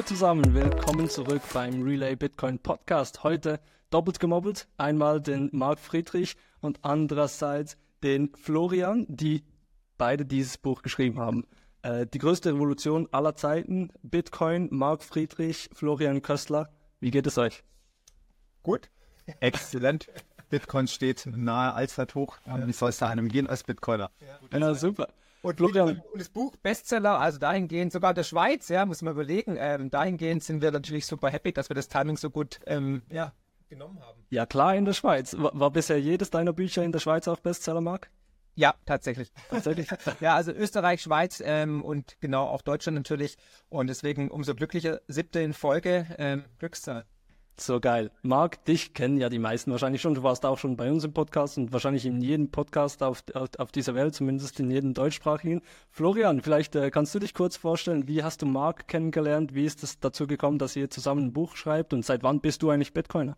zusammen, willkommen zurück beim Relay Bitcoin Podcast. Heute doppelt gemobbelt, einmal den Marc Friedrich und andererseits den Florian, die beide dieses Buch geschrieben haben. Die größte Revolution aller Zeiten, Bitcoin, Marc Friedrich, Florian Köstler. Wie geht es euch? Gut, exzellent. Bitcoin steht nahe Allzeithoch. Wie soll es da einem gehen als Bitcoiner? Ja, super. Und Florian, und das Buch Bestseller, also dahingehend sogar der Schweiz, ja, muss man überlegen. Dahingehend sind wir natürlich super happy, dass wir das Timing so gut genommen haben. Ja klar, in der Schweiz. War bisher jedes deiner Bücher in der Schweiz auch Bestseller, Marc? Ja, tatsächlich. Tatsächlich? Ja, also Österreich, Schweiz und genau auch Deutschland natürlich. Und deswegen umso glücklicher, 7. in Folge, Glückszahl. So geil. Marc, dich kennen ja die meisten wahrscheinlich schon. Du warst auch schon bei uns im Podcast und wahrscheinlich in jedem Podcast auf dieser Welt, zumindest in jedem deutschsprachigen. Florian, vielleicht kannst du dich kurz vorstellen, wie hast du Marc kennengelernt? Wie ist es dazu gekommen, dass ihr zusammen ein Buch schreibt und seit wann bist du eigentlich Bitcoiner?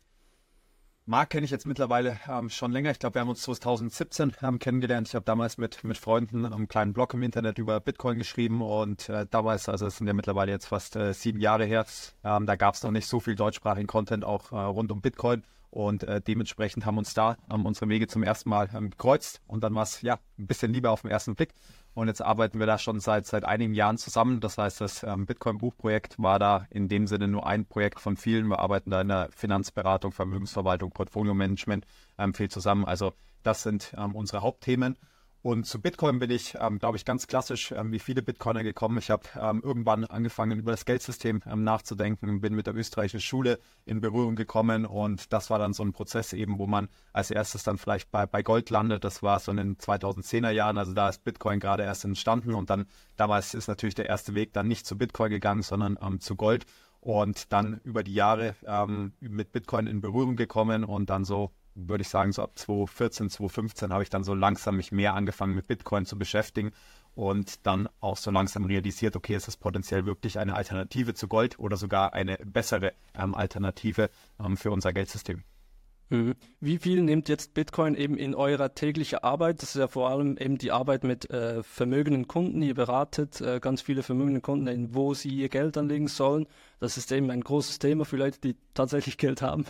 Marc kenne ich jetzt mittlerweile schon länger. Ich glaube, wir haben uns 2017 kennengelernt. Ich habe damals mit Freunden einen kleinen Blog im Internet über Bitcoin geschrieben und damals, also es sind ja mittlerweile jetzt fast 7 Jahre her, da gab es noch nicht so viel deutschsprachigen Content auch rund um Bitcoin und dementsprechend haben uns da unsere Wege zum ersten Mal gekreuzt und dann war es ja ein bisschen Liebe auf den ersten Blick. Und jetzt arbeiten wir da schon seit einigen Jahren zusammen. Das heißt, das Bitcoin-Buchprojekt war da in dem Sinne nur ein Projekt von vielen. Wir arbeiten da in der Finanzberatung, Vermögensverwaltung, Portfolio-Management viel zusammen. Also das sind unsere Hauptthemen. Und zu Bitcoin bin ich, glaube ich, ganz klassisch wie viele Bitcoiner gekommen. Ich habe irgendwann angefangen, über das Geldsystem nachzudenken, bin mit der österreichischen Schule in Berührung gekommen und das war dann so ein Prozess eben, wo man als erstes dann vielleicht bei Gold landet. Das war so in den 2010er Jahren, also da ist Bitcoin gerade erst entstanden und dann damals ist natürlich der erste Weg dann nicht zu Bitcoin gegangen, sondern zu Gold und dann über die Jahre mit Bitcoin in Berührung gekommen und dann so, würde ich sagen, so ab 2014, 2015 habe ich dann so langsam mich mehr angefangen mit Bitcoin zu beschäftigen und dann auch so langsam realisiert, okay, ist das potenziell wirklich eine Alternative zu Gold oder sogar eine bessere Alternative für unser Geldsystem. Wie viel nimmt jetzt Bitcoin eben in eurer täglichen Arbeit? Das ist ja vor allem eben die Arbeit mit vermögenden Kunden. Ihr beratet ganz viele vermögende Kunden, in wo sie ihr Geld anlegen sollen. Das ist eben ein großes Thema für Leute, die tatsächlich Geld haben.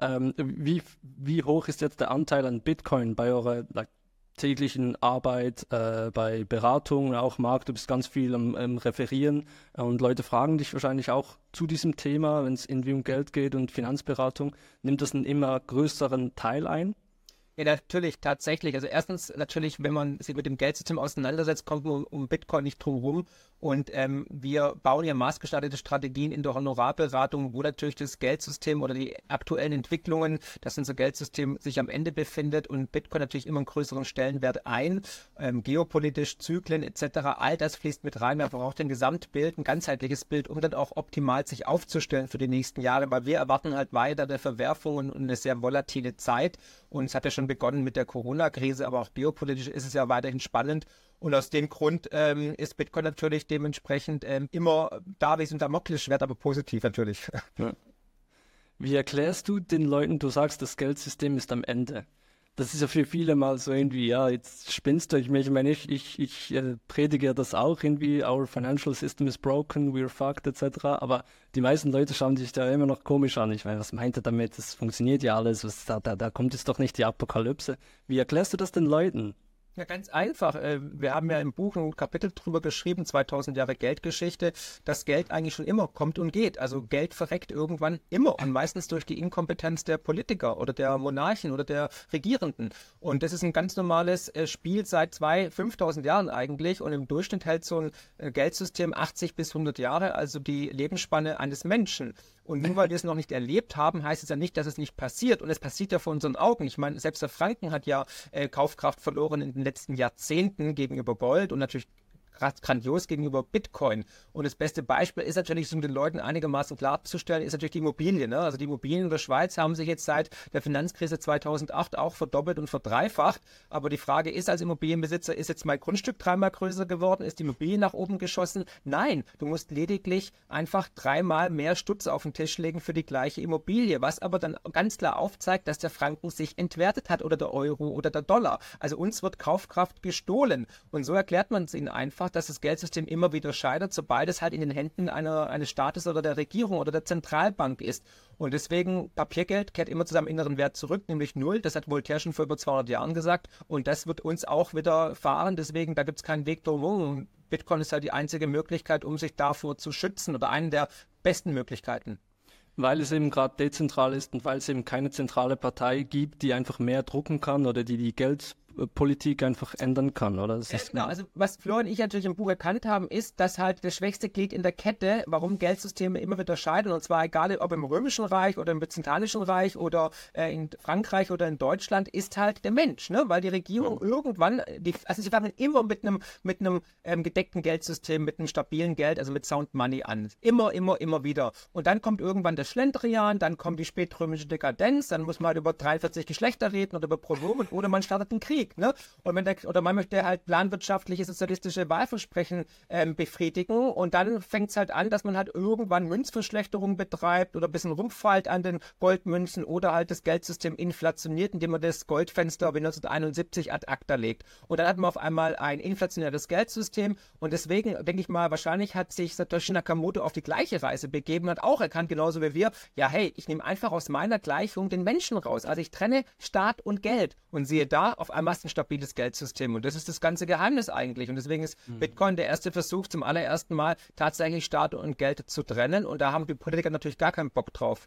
Wie hoch ist jetzt der Anteil an Bitcoin bei eurer täglichen Arbeit, bei Beratungen, auch Marc, du bist ganz viel am Referieren und Leute fragen dich wahrscheinlich auch zu diesem Thema, wenn es irgendwie um Geld geht und Finanzberatung, nimmt das einen immer größeren Teil ein? Ja, natürlich, tatsächlich. Also erstens natürlich, wenn man sich mit dem Geldsystem auseinandersetzt, kommt man um Bitcoin nicht drum rum. Und wir bauen ja maßgeschneiderte Strategien in der Honorarberatung, wo natürlich das Geldsystem oder die aktuellen Entwicklungen, dass unser Geldsystem sich am Ende befindet und Bitcoin natürlich immer einen größeren Stellenwert ein. Geopolitisch, Zyklen etc., all das fließt mit rein. Man braucht ein Gesamtbild, ein ganzheitliches Bild, um dann auch optimal sich aufzustellen für die nächsten Jahre, weil wir erwarten halt weiter Verwerfungen und eine sehr volatile Zeit. Und es hat ja schon begonnen mit der Corona-Krise, aber auch geopolitisch ist es ja weiterhin spannend. Und aus dem Grund ist Bitcoin natürlich dementsprechend immer da wie so ein Damoklesschwert, aber positiv natürlich. Ja. Wie erklärst du den Leuten, du sagst, das Geldsystem ist am Ende? Das ist ja für viele mal so irgendwie, ja, jetzt spinnst du. Ich meine, ich predige das auch irgendwie, our financial system is broken, we're fucked, etc. Aber die meisten Leute schauen sich da immer noch komisch an. Ich meine, was meint er damit? Das funktioniert ja alles. Da kommt jetzt doch nicht die Apokalypse. Wie erklärst du das den Leuten? Ja, ganz einfach. Wir haben ja im Buch ein Kapitel drüber geschrieben, 2000 Jahre Geldgeschichte, dass Geld eigentlich schon immer kommt und geht. Also Geld verreckt irgendwann immer und meistens durch die Inkompetenz der Politiker oder der Monarchen oder der Regierenden. Und das ist ein ganz normales Spiel seit 5.000 Jahren eigentlich und im Durchschnitt hält so ein Geldsystem 80 bis 100 Jahre, also die Lebensspanne eines Menschen. Und nur weil wir es noch nicht erlebt haben, heißt es ja nicht, dass es nicht passiert. Und es passiert ja vor unseren Augen. Ich meine, selbst der Franken hat ja Kaufkraft verloren in den letzten Jahrzehnten gegenüber Gold und natürlich grandios gegenüber Bitcoin. Und das beste Beispiel ist natürlich, um den Leuten einigermaßen klarzustellen, ist natürlich die Immobilien. Ne? Also die Immobilien in der Schweiz haben sich jetzt seit der Finanzkrise 2008 auch verdoppelt und verdreifacht. Aber die Frage ist als Immobilienbesitzer, ist jetzt mein Grundstück 3-mal größer geworden? Ist die Immobilie nach oben geschossen? Nein, du musst lediglich einfach 3-mal mehr Stutz auf den Tisch legen für die gleiche Immobilie, was aber dann ganz klar aufzeigt, dass der Franken sich entwertet hat oder der Euro oder der Dollar. Also uns wird Kaufkraft gestohlen. Und so erklärt man es ihnen einfach, einfach, dass das Geldsystem immer wieder scheitert, sobald es halt in den Händen eines Staates oder der Regierung oder der Zentralbank ist. Und deswegen, Papiergeld kehrt immer zu seinem inneren Wert zurück, nämlich null. Das hat Voltaire schon vor über 200 Jahren gesagt. Und das wird uns auch wieder fahren. Deswegen, da gibt es keinen Weg drum. Bitcoin ist halt die einzige Möglichkeit, um sich davor zu schützen oder eine der besten Möglichkeiten. Weil es eben gerade dezentral ist und weil es eben keine zentrale Partei gibt, die einfach mehr drucken kann oder die Geldpolitik einfach ändern kann, oder? Das ist genau, also was Florian und ich natürlich im Buch erkannt haben, ist, dass halt das schwächste Glied in der Kette, warum Geldsysteme immer wieder scheitern, und zwar egal, ob im Römischen Reich oder im Byzantinischen Reich oder in Frankreich oder in Deutschland, ist halt der Mensch, ne? Weil die Regierung irgendwann, also sie fangen immer mit einem gedeckten Geldsystem, mit einem stabilen Geld, also mit Sound Money an. Immer wieder. Und dann kommt irgendwann der Schlendrian, dann kommt die spätrömische Dekadenz, dann muss man halt über 43 Geschlechter reden oder über Pronomen oder man startet einen Krieg. Ne? Und man möchte halt planwirtschaftliche, sozialistische Wahlversprechen befriedigen und dann fängt es halt an, dass man halt irgendwann Münzverschlechterung betreibt oder ein bisschen rumfällt an den Goldmünzen oder halt das Geldsystem inflationiert, indem man das Goldfenster wie 1971 ad acta legt. Und dann hat man auf einmal ein inflationäres Geldsystem und deswegen denke ich mal, wahrscheinlich hat sich Satoshi Nakamoto auf die gleiche Reise begeben und hat auch erkannt, genauso wie wir, ja hey, ich nehme einfach aus meiner Gleichung den Menschen raus. Also ich trenne Staat und Geld und siehe da, auf einmal ist ein stabiles Geldsystem und das ist das ganze Geheimnis eigentlich und deswegen ist Bitcoin der erste Versuch zum allerersten Mal tatsächlich Staat und Geld zu trennen und da haben die Politiker natürlich gar keinen Bock drauf.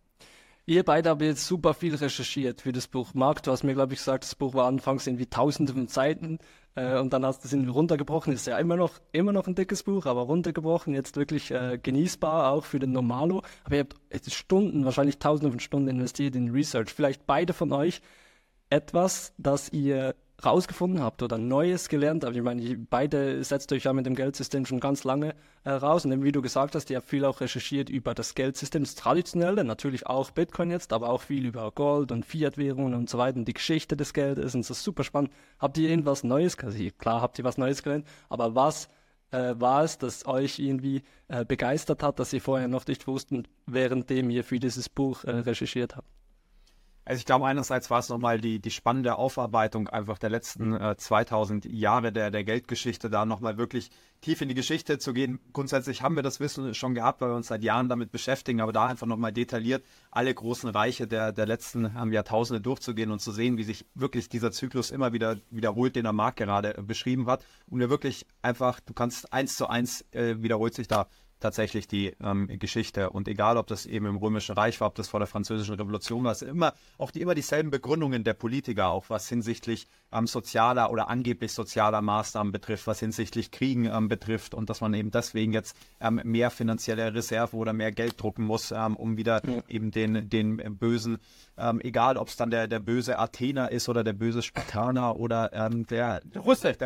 Ihr beide habt jetzt super viel recherchiert für das Buch. Marc, du hast mir, glaube ich, gesagt, das Buch war anfangs irgendwie tausende von Seiten und dann hast du es irgendwie runtergebrochen. Ist ja immer noch ein dickes Buch, aber runtergebrochen, jetzt wirklich genießbar, auch für den Normalo. Aber ihr habt jetzt Stunden, wahrscheinlich tausende von Stunden investiert in Research. Vielleicht beide von euch etwas, das ihr rausgefunden habt oder Neues gelernt habt. Ich meine, ihr beide setzt euch ja mit dem Geldsystem schon ganz lange raus. Und eben, wie du gesagt hast, ihr habt viel auch recherchiert über das Geldsystem, das Traditionelle, natürlich auch Bitcoin jetzt, aber auch viel über Gold und Fiat-Währungen und so weiter und die Geschichte des Geldes. Und das ist super spannend. Habt ihr irgendwas Neues? Also klar habt ihr was Neues gelernt, aber was war es, das euch irgendwie begeistert hat, dass ihr vorher noch nicht wusstet, währenddem ihr für dieses Buch recherchiert habt? Also ich glaube, einerseits war es nochmal die spannende Aufarbeitung einfach der letzten 2000 Jahre der Geldgeschichte, da nochmal wirklich tief in die Geschichte zu gehen. Grundsätzlich haben wir das Wissen schon gehabt, weil wir uns seit Jahren damit beschäftigen, aber da einfach nochmal detailliert alle großen Reiche der letzten Jahrtausende durchzugehen und zu sehen, wie sich wirklich dieser Zyklus immer wieder wiederholt, den der Marc gerade beschrieben hat. Und wir wirklich einfach, du kannst 1:1 wiederholt sich da tatsächlich die Geschichte. Und egal, ob das eben im Römischen Reich war, ob das vor der Französischen Revolution war, es immer dieselben Begründungen der Politiker, auch was hinsichtlich sozialer oder angeblich sozialer Maßnahmen betrifft, was hinsichtlich Kriegen betrifft und dass man eben deswegen jetzt mehr finanzielle Reserve oder mehr Geld drucken muss, um wieder eben den bösen, egal ob es dann der böse Athener ist oder der böse Spartaner oder der Russe.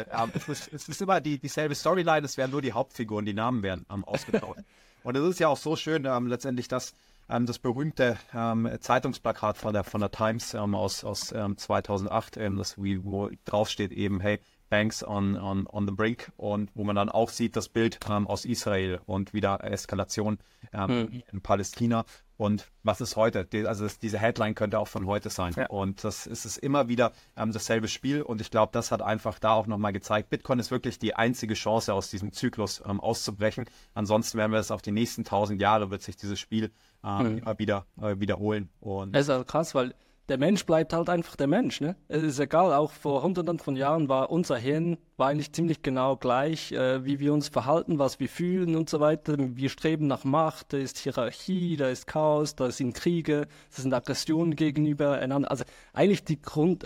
Es ist immer dieselbe Storyline, es werden nur die Hauptfiguren, die Namen werden ausgetauscht. Und es ist ja auch so schön, letztendlich, dass das berühmte Zeitungsplakat von der Times aus 2008, wo drauf steht eben, hey, Banks on the brink, und wo man dann auch sieht, das Bild aus Israel und wieder Eskalation in Palästina. Und was ist heute? Also diese Headline könnte auch von heute sein. Ja. Und das ist es immer wieder dasselbe Spiel. Und ich glaube, das hat einfach da auch nochmal gezeigt, Bitcoin ist wirklich die einzige Chance, aus diesem Zyklus auszubrechen. Ansonsten werden wir es auf die nächsten 1000 Jahre, wird sich dieses Spiel immer wieder wiederholen. Und das ist also krass, weil der Mensch bleibt halt einfach der Mensch, ne? Es ist egal, auch vor Hunderten von Jahren war unser Hirn eigentlich ziemlich genau gleich, wie wir uns verhalten, was wir fühlen und so weiter. Wir streben nach Macht, da ist Hierarchie, da ist Chaos, da sind Kriege, das sind Aggressionen gegenüber einander. Also eigentlich die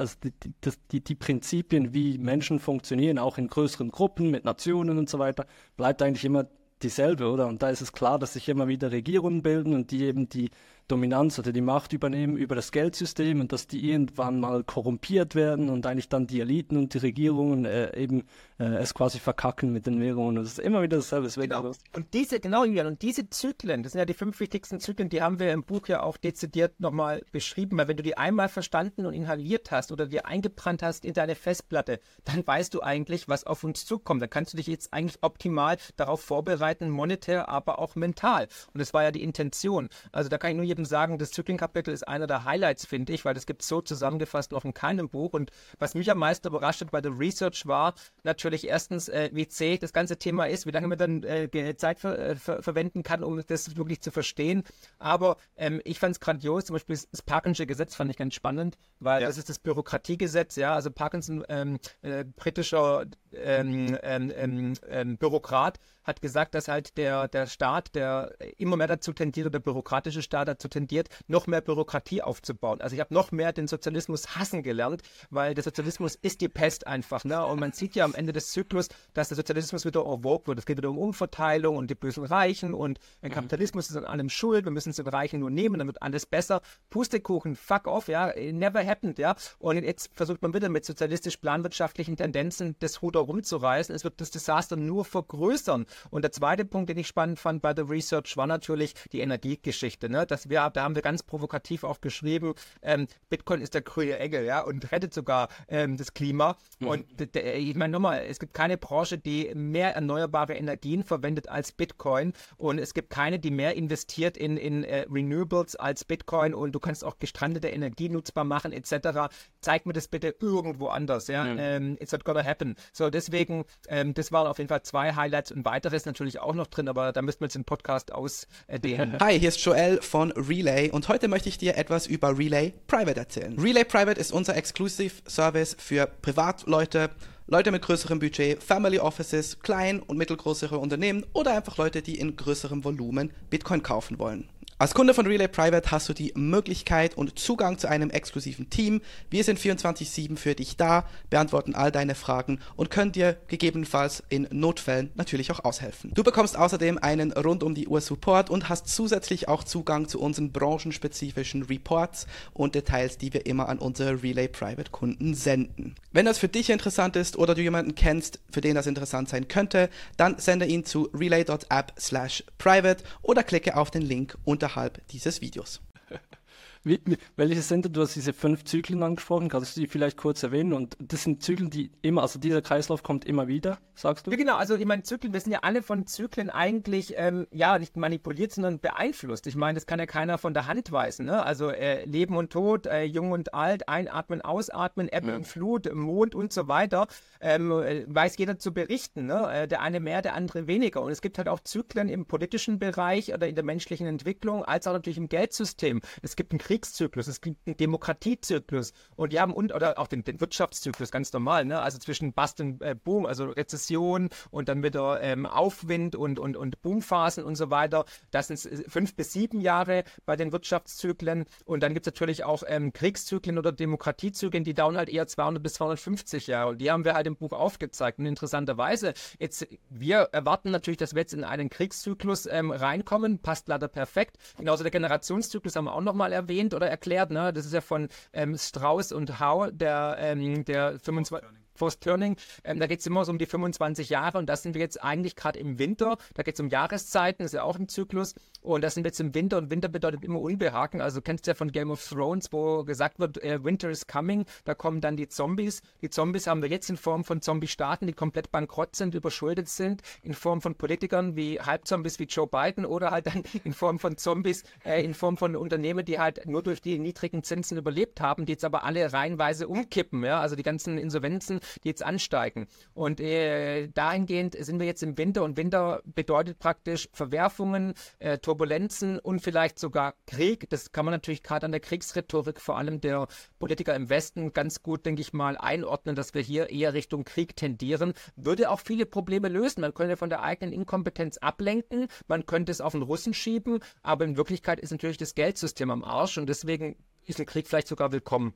Prinzipien, wie Menschen funktionieren, auch in größeren Gruppen mit Nationen und so weiter, bleibt eigentlich immer dieselbe, oder? Und da ist es klar, dass sich immer wieder Regierungen bilden und die eben die Dominanz oder die Macht übernehmen über das Geldsystem und dass die irgendwann mal korrumpiert werden und eigentlich dann die Eliten und die Regierungen es quasi verkacken mit den Währungen. Das ist immer wieder dasselbe. Genau. Und diese Zyklen, das sind ja die 5 wichtigsten Zyklen, die haben wir im Buch ja auch dezidiert nochmal beschrieben, weil wenn du die einmal verstanden und inhaliert hast oder dir eingebrannt hast in deine Festplatte, dann weißt du eigentlich, was auf uns zukommt. Dann kannst du dich jetzt eigentlich optimal darauf vorbereiten, monetär, aber auch mental. Und das war ja die Intention. Also da kann ich nur jedem eben sagen, das Zyklenkapitel ist einer der Highlights, finde ich, weil das gibt es so zusammengefasst noch in keinem Buch. Und was mich am meisten überrascht hat bei der Research war natürlich erstens, wie zäh das ganze Thema ist, wie lange man dann Zeit verwenden kann, um das wirklich zu verstehen. Aber ich fand es grandios, zum Beispiel das Parkinsche Gesetz fand ich ganz spannend, weil das ist das Bürokratiegesetz, ja, also Parkinson, britischer Bürokrat, hat gesagt, dass halt der Staat, der immer mehr dazu tendiert, oder der bürokratische Staat dazu tendiert, noch mehr Bürokratie aufzubauen. Also ich habe noch mehr den Sozialismus hassen gelernt, weil der Sozialismus ist die Pest einfach. Ne? Und man sieht ja am Ende des Zyklus, dass der Sozialismus wieder en vogue wird. Es geht wieder um Umverteilung und die bösen Reichen und ein Kapitalismus ist an allem schuld. Wir müssen es den Reichen nur nehmen, dann wird alles besser. Pustekuchen, fuck off, ja, it never happened, ja. Und jetzt versucht man wieder mit sozialistisch-planwirtschaftlichen Tendenzen das Ruder rumzureißen. Es wird das Desaster nur vergrößern. Und der zweite Punkt, den ich spannend fand bei der Research, war natürlich die Energiegeschichte. Ne? Da haben wir ganz provokativ auch geschrieben, Bitcoin ist der grüne Engel, ja, und rettet sogar das Klima. Und ich meine nochmal, es gibt keine Branche, die mehr erneuerbare Energien verwendet als Bitcoin. Und es gibt keine, die mehr investiert in Renewables als Bitcoin. Und du kannst auch gestrandete Energie nutzbar machen, etc. Zeig mir das bitte irgendwo anders. Ja? It's not gonna happen. So, deswegen, das waren auf jeden Fall 2 Highlights und weitere ist natürlich auch noch drin, aber da müssten wir jetzt den Podcast ausdehnen. Hi, hier ist Joel von Relay und heute möchte ich dir etwas über Relay Private erzählen. Relay Private ist unser Exclusive Service für Privatleute, Leute mit größerem Budget, Family Offices, klein- und mittelgroßere Unternehmen oder einfach Leute, die in größerem Volumen Bitcoin kaufen wollen. Als Kunde von Relay Private hast du die Möglichkeit und Zugang zu einem exklusiven Team. Wir sind 24/7 für dich da, beantworten all deine Fragen und können dir gegebenenfalls in Notfällen natürlich auch aushelfen. Du bekommst außerdem einen rund um die Uhr Support und hast zusätzlich auch Zugang zu unseren branchenspezifischen Reports und Details, die wir immer an unsere Relay Private Kunden senden. Wenn das für dich interessant ist oder du jemanden kennst, für den das interessant sein könnte, dann sende ihn zu relay.app/private oder klicke auf den Link unterhalb dieses Videos. Welche sind denn, du hast diese 5 Zyklen angesprochen, kannst du die vielleicht kurz erwähnen? Und das sind Zyklen, die immer, also dieser Kreislauf kommt immer wieder, sagst du? Ja, genau, also ich meine, Zyklen, wir sind ja alle von Zyklen eigentlich, nicht manipuliert, sondern beeinflusst. Ich meine, das kann ja keiner von der Hand weisen, ne? Also Leben und Tod, Jung und Alt, Einatmen, Ausatmen, Ebbe und Flut, Mond und so weiter, weiß jeder zu berichten, ne? Der eine mehr, der andere weniger. Und es gibt halt auch Zyklen im politischen Bereich oder in der menschlichen Entwicklung, als auch natürlich im Geldsystem. Es gibt einen Kriegszyklus, es gibt einen Demokratiezyklus und die haben oder auch den Wirtschaftszyklus, ganz normal, ne? Also zwischen Bust und Boom, also Rezession und dann wieder Aufwind und Boomphasen und so weiter. Das sind 5 bis 7 Jahre bei den Wirtschaftszyklen und dann gibt es natürlich auch Kriegszyklen oder Demokratiezyklen, die dauern halt eher 200 bis 250 Jahre und die haben wir halt im Buch aufgezeigt und interessanterweise, wir erwarten natürlich, dass wir jetzt in einen Kriegszyklus reinkommen, passt leider perfekt. Genauso der Generationszyklus haben wir auch nochmal erwähnt oder erklärt, ne? Das ist ja von Strauss und Howe, der 25... Forced Turning, da geht es immer so um die 25 Jahre und da sind wir jetzt eigentlich gerade im Winter, da geht es um Jahreszeiten, das ist ja auch ein Zyklus und da sind wir jetzt im Winter und Winter bedeutet immer Unbehagen, also du kennst ja von Game of Thrones, wo gesagt wird, Winter is coming, da kommen dann die Zombies haben wir jetzt in Form von Zombie-Staaten, die komplett bankrott sind, überschuldet sind, in Form von Politikern wie Halbzombies wie Joe Biden oder halt dann in Form von Zombies, in Form von Unternehmen, die halt nur durch die niedrigen Zinsen überlebt haben, die jetzt aber alle reihenweise umkippen, ja, also die ganzen Insolvenzen, die jetzt ansteigen. Und dahingehend sind wir jetzt im Winter und Winter bedeutet praktisch Verwerfungen, Turbulenzen und vielleicht sogar Krieg. Das kann man natürlich gerade an der Kriegsrhetorik vor allem der Politiker im Westen ganz gut, denke ich mal, einordnen, dass wir hier eher Richtung Krieg tendieren. Würde auch viele Probleme lösen. Man könnte von der eigenen Inkompetenz ablenken, man könnte es auf den Russen schieben, aber in Wirklichkeit ist natürlich das Geldsystem am Arsch und deswegen ist ein Krieg vielleicht sogar willkommen.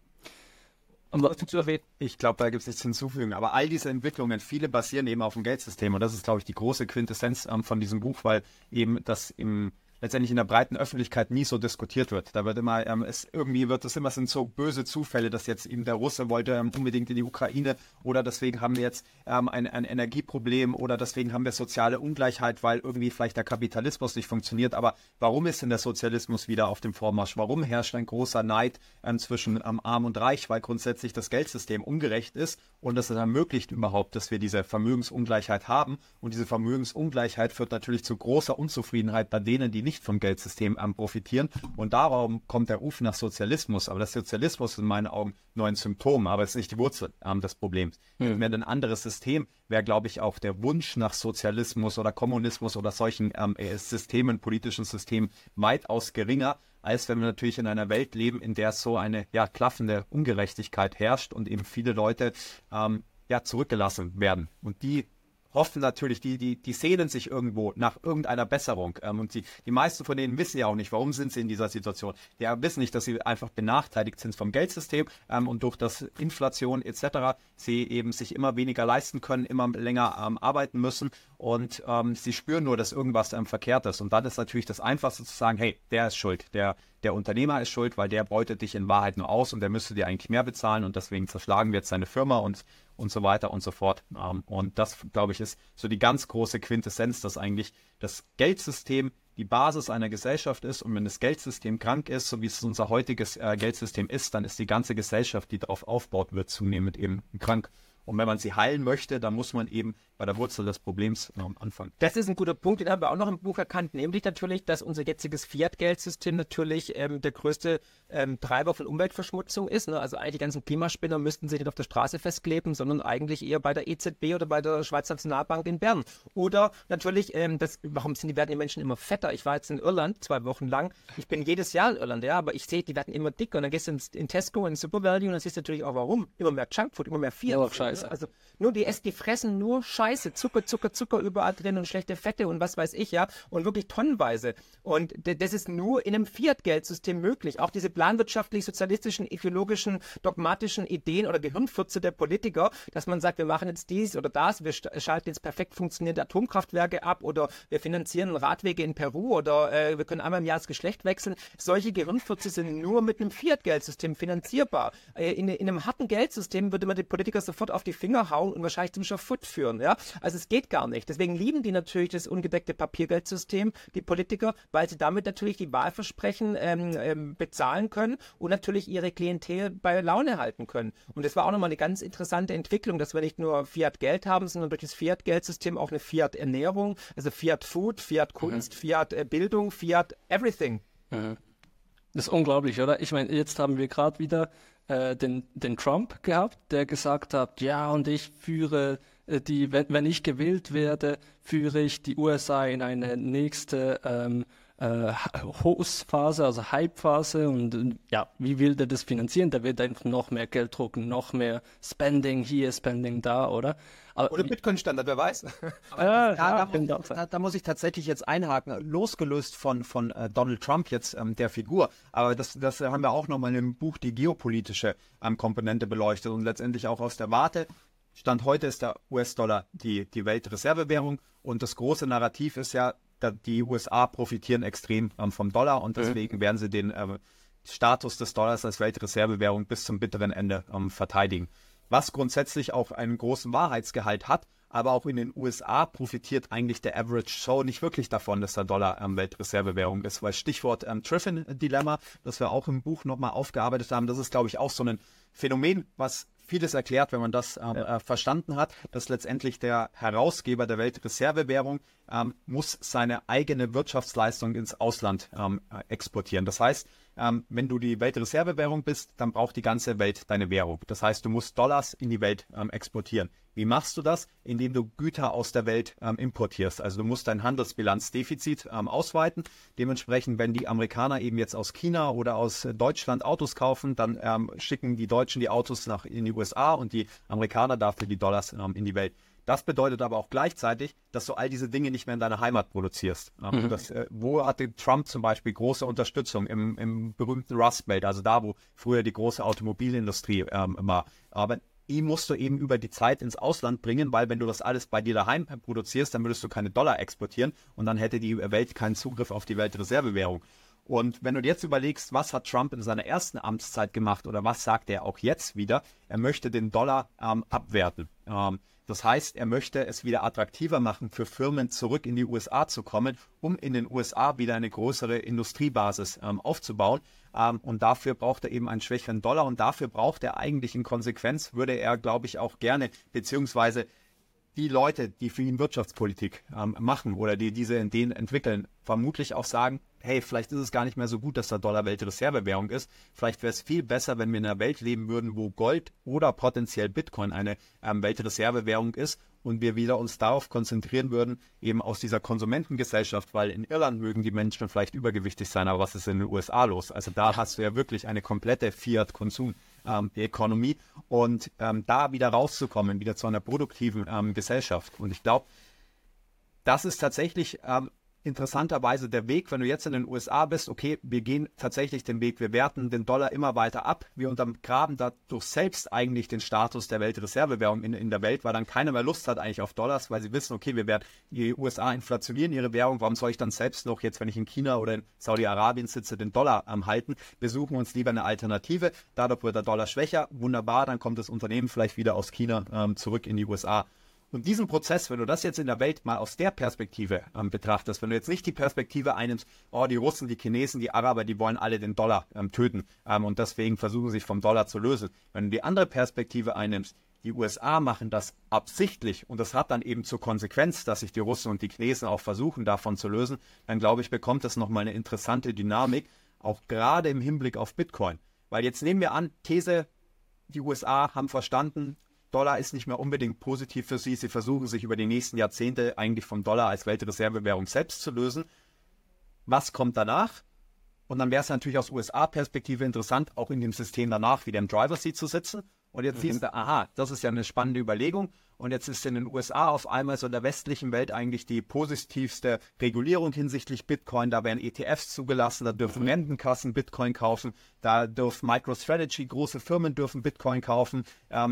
Ich glaube, da gibt es nichts hinzufügen. Aber all diese Entwicklungen, viele basieren eben auf dem Geldsystem. Und das ist, glaube ich, die große Quintessenz von diesem Buch, weil eben das letztendlich in der breiten Öffentlichkeit nie so diskutiert wird. Da wird immer, sind so böse Zufälle, dass jetzt eben der Russe wollte unbedingt in die Ukraine oder deswegen haben wir jetzt ein Energieproblem oder deswegen haben wir soziale Ungleichheit, weil irgendwie vielleicht der Kapitalismus nicht funktioniert. Aber warum ist denn der Sozialismus wieder auf dem Vormarsch? Warum herrscht ein großer Neid zwischen Arm und Reich? Weil grundsätzlich das Geldsystem ungerecht ist und das ermöglicht überhaupt, dass wir diese Vermögensungleichheit haben. Und diese Vermögensungleichheit führt natürlich zu großer Unzufriedenheit bei denen, die nicht vom Geldsystem profitieren. Und darum kommt der Ruf nach Sozialismus. Aber das Sozialismus ist in meinen Augen nur ein Symptom, aber es ist nicht die Wurzel des Problems. Wäre ein anderes System, wäre, glaube ich, auch der Wunsch nach Sozialismus oder Kommunismus oder solchen Systemen, politischen Systemen weitaus geringer, als wenn wir natürlich in einer Welt leben, in der so eine klaffende Ungerechtigkeit herrscht und eben viele Leute zurückgelassen werden. Und die hoffen natürlich, die sehnen sich irgendwo nach irgendeiner Besserung. Und die meisten von denen wissen ja auch nicht, warum sind sie in dieser Situation. Die wissen nicht, dass sie einfach benachteiligt sind vom Geldsystem und durch das Inflation etc. sie eben sich immer weniger leisten können, immer länger arbeiten müssen und sie spüren nur, dass irgendwas verkehrt ist. Und dann ist natürlich das Einfachste zu sagen, hey, der ist schuld, der Unternehmer ist schuld, weil der beutet dich in Wahrheit nur aus und der müsste dir eigentlich mehr bezahlen und deswegen zerschlagen wir jetzt seine Firma und so weiter und so fort. Und das, glaube ich, ist so die ganz große Quintessenz, dass eigentlich das Geldsystem die Basis einer Gesellschaft ist und wenn das Geldsystem krank ist, so wie es unser heutiges Geldsystem ist, dann ist die ganze Gesellschaft, die darauf aufbaut, wird zunehmend eben krank. Und wenn man sie heilen möchte, dann muss man eben bei der Wurzel des Problems anfangen. Das ist ein guter Punkt, den haben wir auch noch im Buch erkannt, nämlich natürlich, dass unser jetziges Fiat-Geldsystem natürlich der größte Treiber von Umweltverschmutzung ist. Ne? Also eigentlich die ganzen Klimaspinner müssten sich nicht auf der Straße festkleben, sondern eigentlich eher bei der EZB oder bei der Schweizer Nationalbank in Bern. Oder natürlich, warum werden die Menschen immer fetter? Ich war jetzt in Irland 2 Wochen lang. Ich bin jedes Jahr in Irland, aber ich sehe, die werden immer dicker. Und dann gehst du in Tesco, in Super Value und dann siehst du natürlich auch, warum. Immer mehr Junkfood, immer mehr Fiat. Ja, Scheiße. Also nur die fressen nur Scheiße, Zucker überall drin und schlechte Fette und was weiß ich, und wirklich tonnenweise. Und das ist nur in einem Fiat-Geldsystem möglich. Auch diese planwirtschaftlich-sozialistischen, ideologischen, dogmatischen Ideen oder Gehirnfürze der Politiker, dass man sagt, wir machen jetzt dies oder das, wir schalten jetzt perfekt funktionierende Atomkraftwerke ab oder wir finanzieren Radwege in Peru oder wir können einmal im Jahr das Geschlecht wechseln. Solche Gehirnfürze sind nur mit einem Fiat-Geldsystem finanzierbar. In einem harten Geldsystem würde man die Politiker sofort auf die Finger hauen und wahrscheinlich zum Schafott führen. Ja? Also es geht gar nicht. Deswegen lieben die natürlich das ungedeckte Papiergeldsystem, die Politiker, weil sie damit natürlich die Wahlversprechen bezahlen können und natürlich ihre Klientel bei Laune halten können. Und das war auch nochmal eine ganz interessante Entwicklung, dass wir nicht nur Fiat-Geld haben, sondern durch das Fiat-Geldsystem auch eine Fiat-Ernährung, also Fiat-Food, Fiat-Kunst, Fiat-Bildung, Fiat-Everything. Das ist unglaublich, oder? Ich meine, jetzt haben wir gerade wieder den Trump gehabt, der gesagt hat, ja, und ich führe wenn ich gewählt werde, führe ich die USA in eine nächste Hochphase, also Hype-Phase und wie will der das finanzieren? Der wird einfach noch mehr Geld drucken, noch mehr Spending hier, Spending da, oder? Aber, oder Bitcoin-Standard, wer weiß. Da muss ich tatsächlich jetzt einhaken, losgelöst von Donald Trump jetzt der Figur, aber das haben wir auch nochmal in dem Buch die geopolitische Komponente beleuchtet und letztendlich auch aus der Warte. Stand heute ist der US-Dollar die Weltreservewährung und das große Narrativ ist ja, die USA profitieren extrem vom Dollar und deswegen werden sie den Status des Dollars als Weltreservewährung bis zum bitteren Ende verteidigen. Was grundsätzlich auch einen großen Wahrheitsgehalt hat, aber auch in den USA profitiert eigentlich der Average Joe nicht wirklich davon, dass der Dollar Weltreservewährung ist, weil Stichwort Triffin-Dilemma, das wir auch im Buch nochmal aufgearbeitet haben, das ist, glaube ich, auch so ein Phänomen, was vieles erklärt, wenn man das verstanden hat, dass letztendlich der Herausgeber der Weltreservewährung muss seine eigene Wirtschaftsleistung ins Ausland exportieren. Das heißt, wenn du die Weltreservewährung bist, dann braucht die ganze Welt deine Währung. Das heißt, du musst Dollars in die Welt exportieren. Wie machst du das? Indem du Güter aus der Welt importierst. Also du musst dein Handelsbilanzdefizit ausweiten. Dementsprechend, wenn die Amerikaner eben jetzt aus China oder aus Deutschland Autos kaufen, dann schicken die Deutschen die Autos in die USA und die Amerikaner dafür die Dollars in die Welt. Das bedeutet aber auch gleichzeitig, dass du all diese Dinge nicht mehr in deiner Heimat produzierst. Wo hatte Trump zum Beispiel große Unterstützung? Im berühmten Rust Belt, also da, wo früher die große Automobilindustrie war. Aber ihn musst du eben über die Zeit ins Ausland bringen, weil wenn du das alles bei dir daheim produzierst, dann würdest du keine Dollar exportieren und dann hätte die Welt keinen Zugriff auf die Weltreservewährung. Und wenn du dir jetzt überlegst, was hat Trump in seiner ersten Amtszeit gemacht oder was sagt er auch jetzt wieder, er möchte den Dollar abwerten. Das heißt, er möchte es wieder attraktiver machen, für Firmen zurück in die USA zu kommen, um in den USA wieder eine größere Industriebasis aufzubauen. Und dafür braucht er eben einen schwächeren Dollar und dafür braucht er eigentlich in Konsequenz, würde er, glaube ich, auch gerne, beziehungsweise die Leute, die für ihn Wirtschaftspolitik machen oder die diese Ideen entwickeln, vermutlich auch sagen, hey, vielleicht ist es gar nicht mehr so gut, dass der Dollar Weltreservewährung ist. Vielleicht wäre es viel besser, wenn wir in einer Welt leben würden, wo Gold oder potenziell Bitcoin eine Weltreservewährung ist und wir wieder uns darauf konzentrieren würden, eben aus dieser Konsumentengesellschaft, weil in Irland mögen die Menschen vielleicht übergewichtig sein, aber was ist in den USA los? Also da hast du ja wirklich eine komplette Fiat-Konsum-Ökonomie und da wieder rauszukommen, wieder zu einer produktiven Gesellschaft. Und ich glaube, das ist tatsächlich interessanterweise der Weg, wenn du jetzt in den USA bist, okay, wir gehen tatsächlich den Weg, wir werten den Dollar immer weiter ab, wir untergraben dadurch selbst eigentlich den Status der Weltreservewährung in der Welt, weil dann keiner mehr Lust hat eigentlich auf Dollars, weil sie wissen, okay, die USA inflationieren ihre Währung, warum soll ich dann selbst noch jetzt, wenn ich in China oder in Saudi-Arabien sitze, den Dollar halten? Wir suchen uns lieber eine Alternative, dadurch wird der Dollar schwächer, wunderbar, dann kommt das Unternehmen vielleicht wieder aus China zurück in die USA. Und diesen Prozess, wenn du das jetzt in der Welt mal aus der Perspektive betrachtest, wenn du jetzt nicht die Perspektive einnimmst, oh, die Russen, die Chinesen, die Araber, die wollen alle den Dollar töten und deswegen versuchen sich vom Dollar zu lösen. Wenn du die andere Perspektive einnimmst, die USA machen das absichtlich und das hat dann eben zur Konsequenz, dass sich die Russen und die Chinesen auch versuchen, davon zu lösen, dann glaube ich, bekommt das nochmal eine interessante Dynamik, auch gerade im Hinblick auf Bitcoin. Weil jetzt nehmen wir an, These, die USA haben verstanden, Dollar ist nicht mehr unbedingt positiv für sie. Sie versuchen sich über die nächsten Jahrzehnte eigentlich vom Dollar als Weltreservewährung selbst zu lösen. Was kommt danach? Und dann wäre es natürlich aus USA-Perspektive interessant, auch in dem System danach wieder im Driver-Seat zu sitzen. Und jetzt siehst du, aha, das ist ja eine spannende Überlegung. Und jetzt ist in den USA auf einmal so in der westlichen Welt eigentlich die positivste Regulierung hinsichtlich Bitcoin. Da werden ETFs zugelassen, da dürfen Rentenkassen Bitcoin kaufen, da dürfen MicroStrategy, große Firmen dürfen Bitcoin kaufen.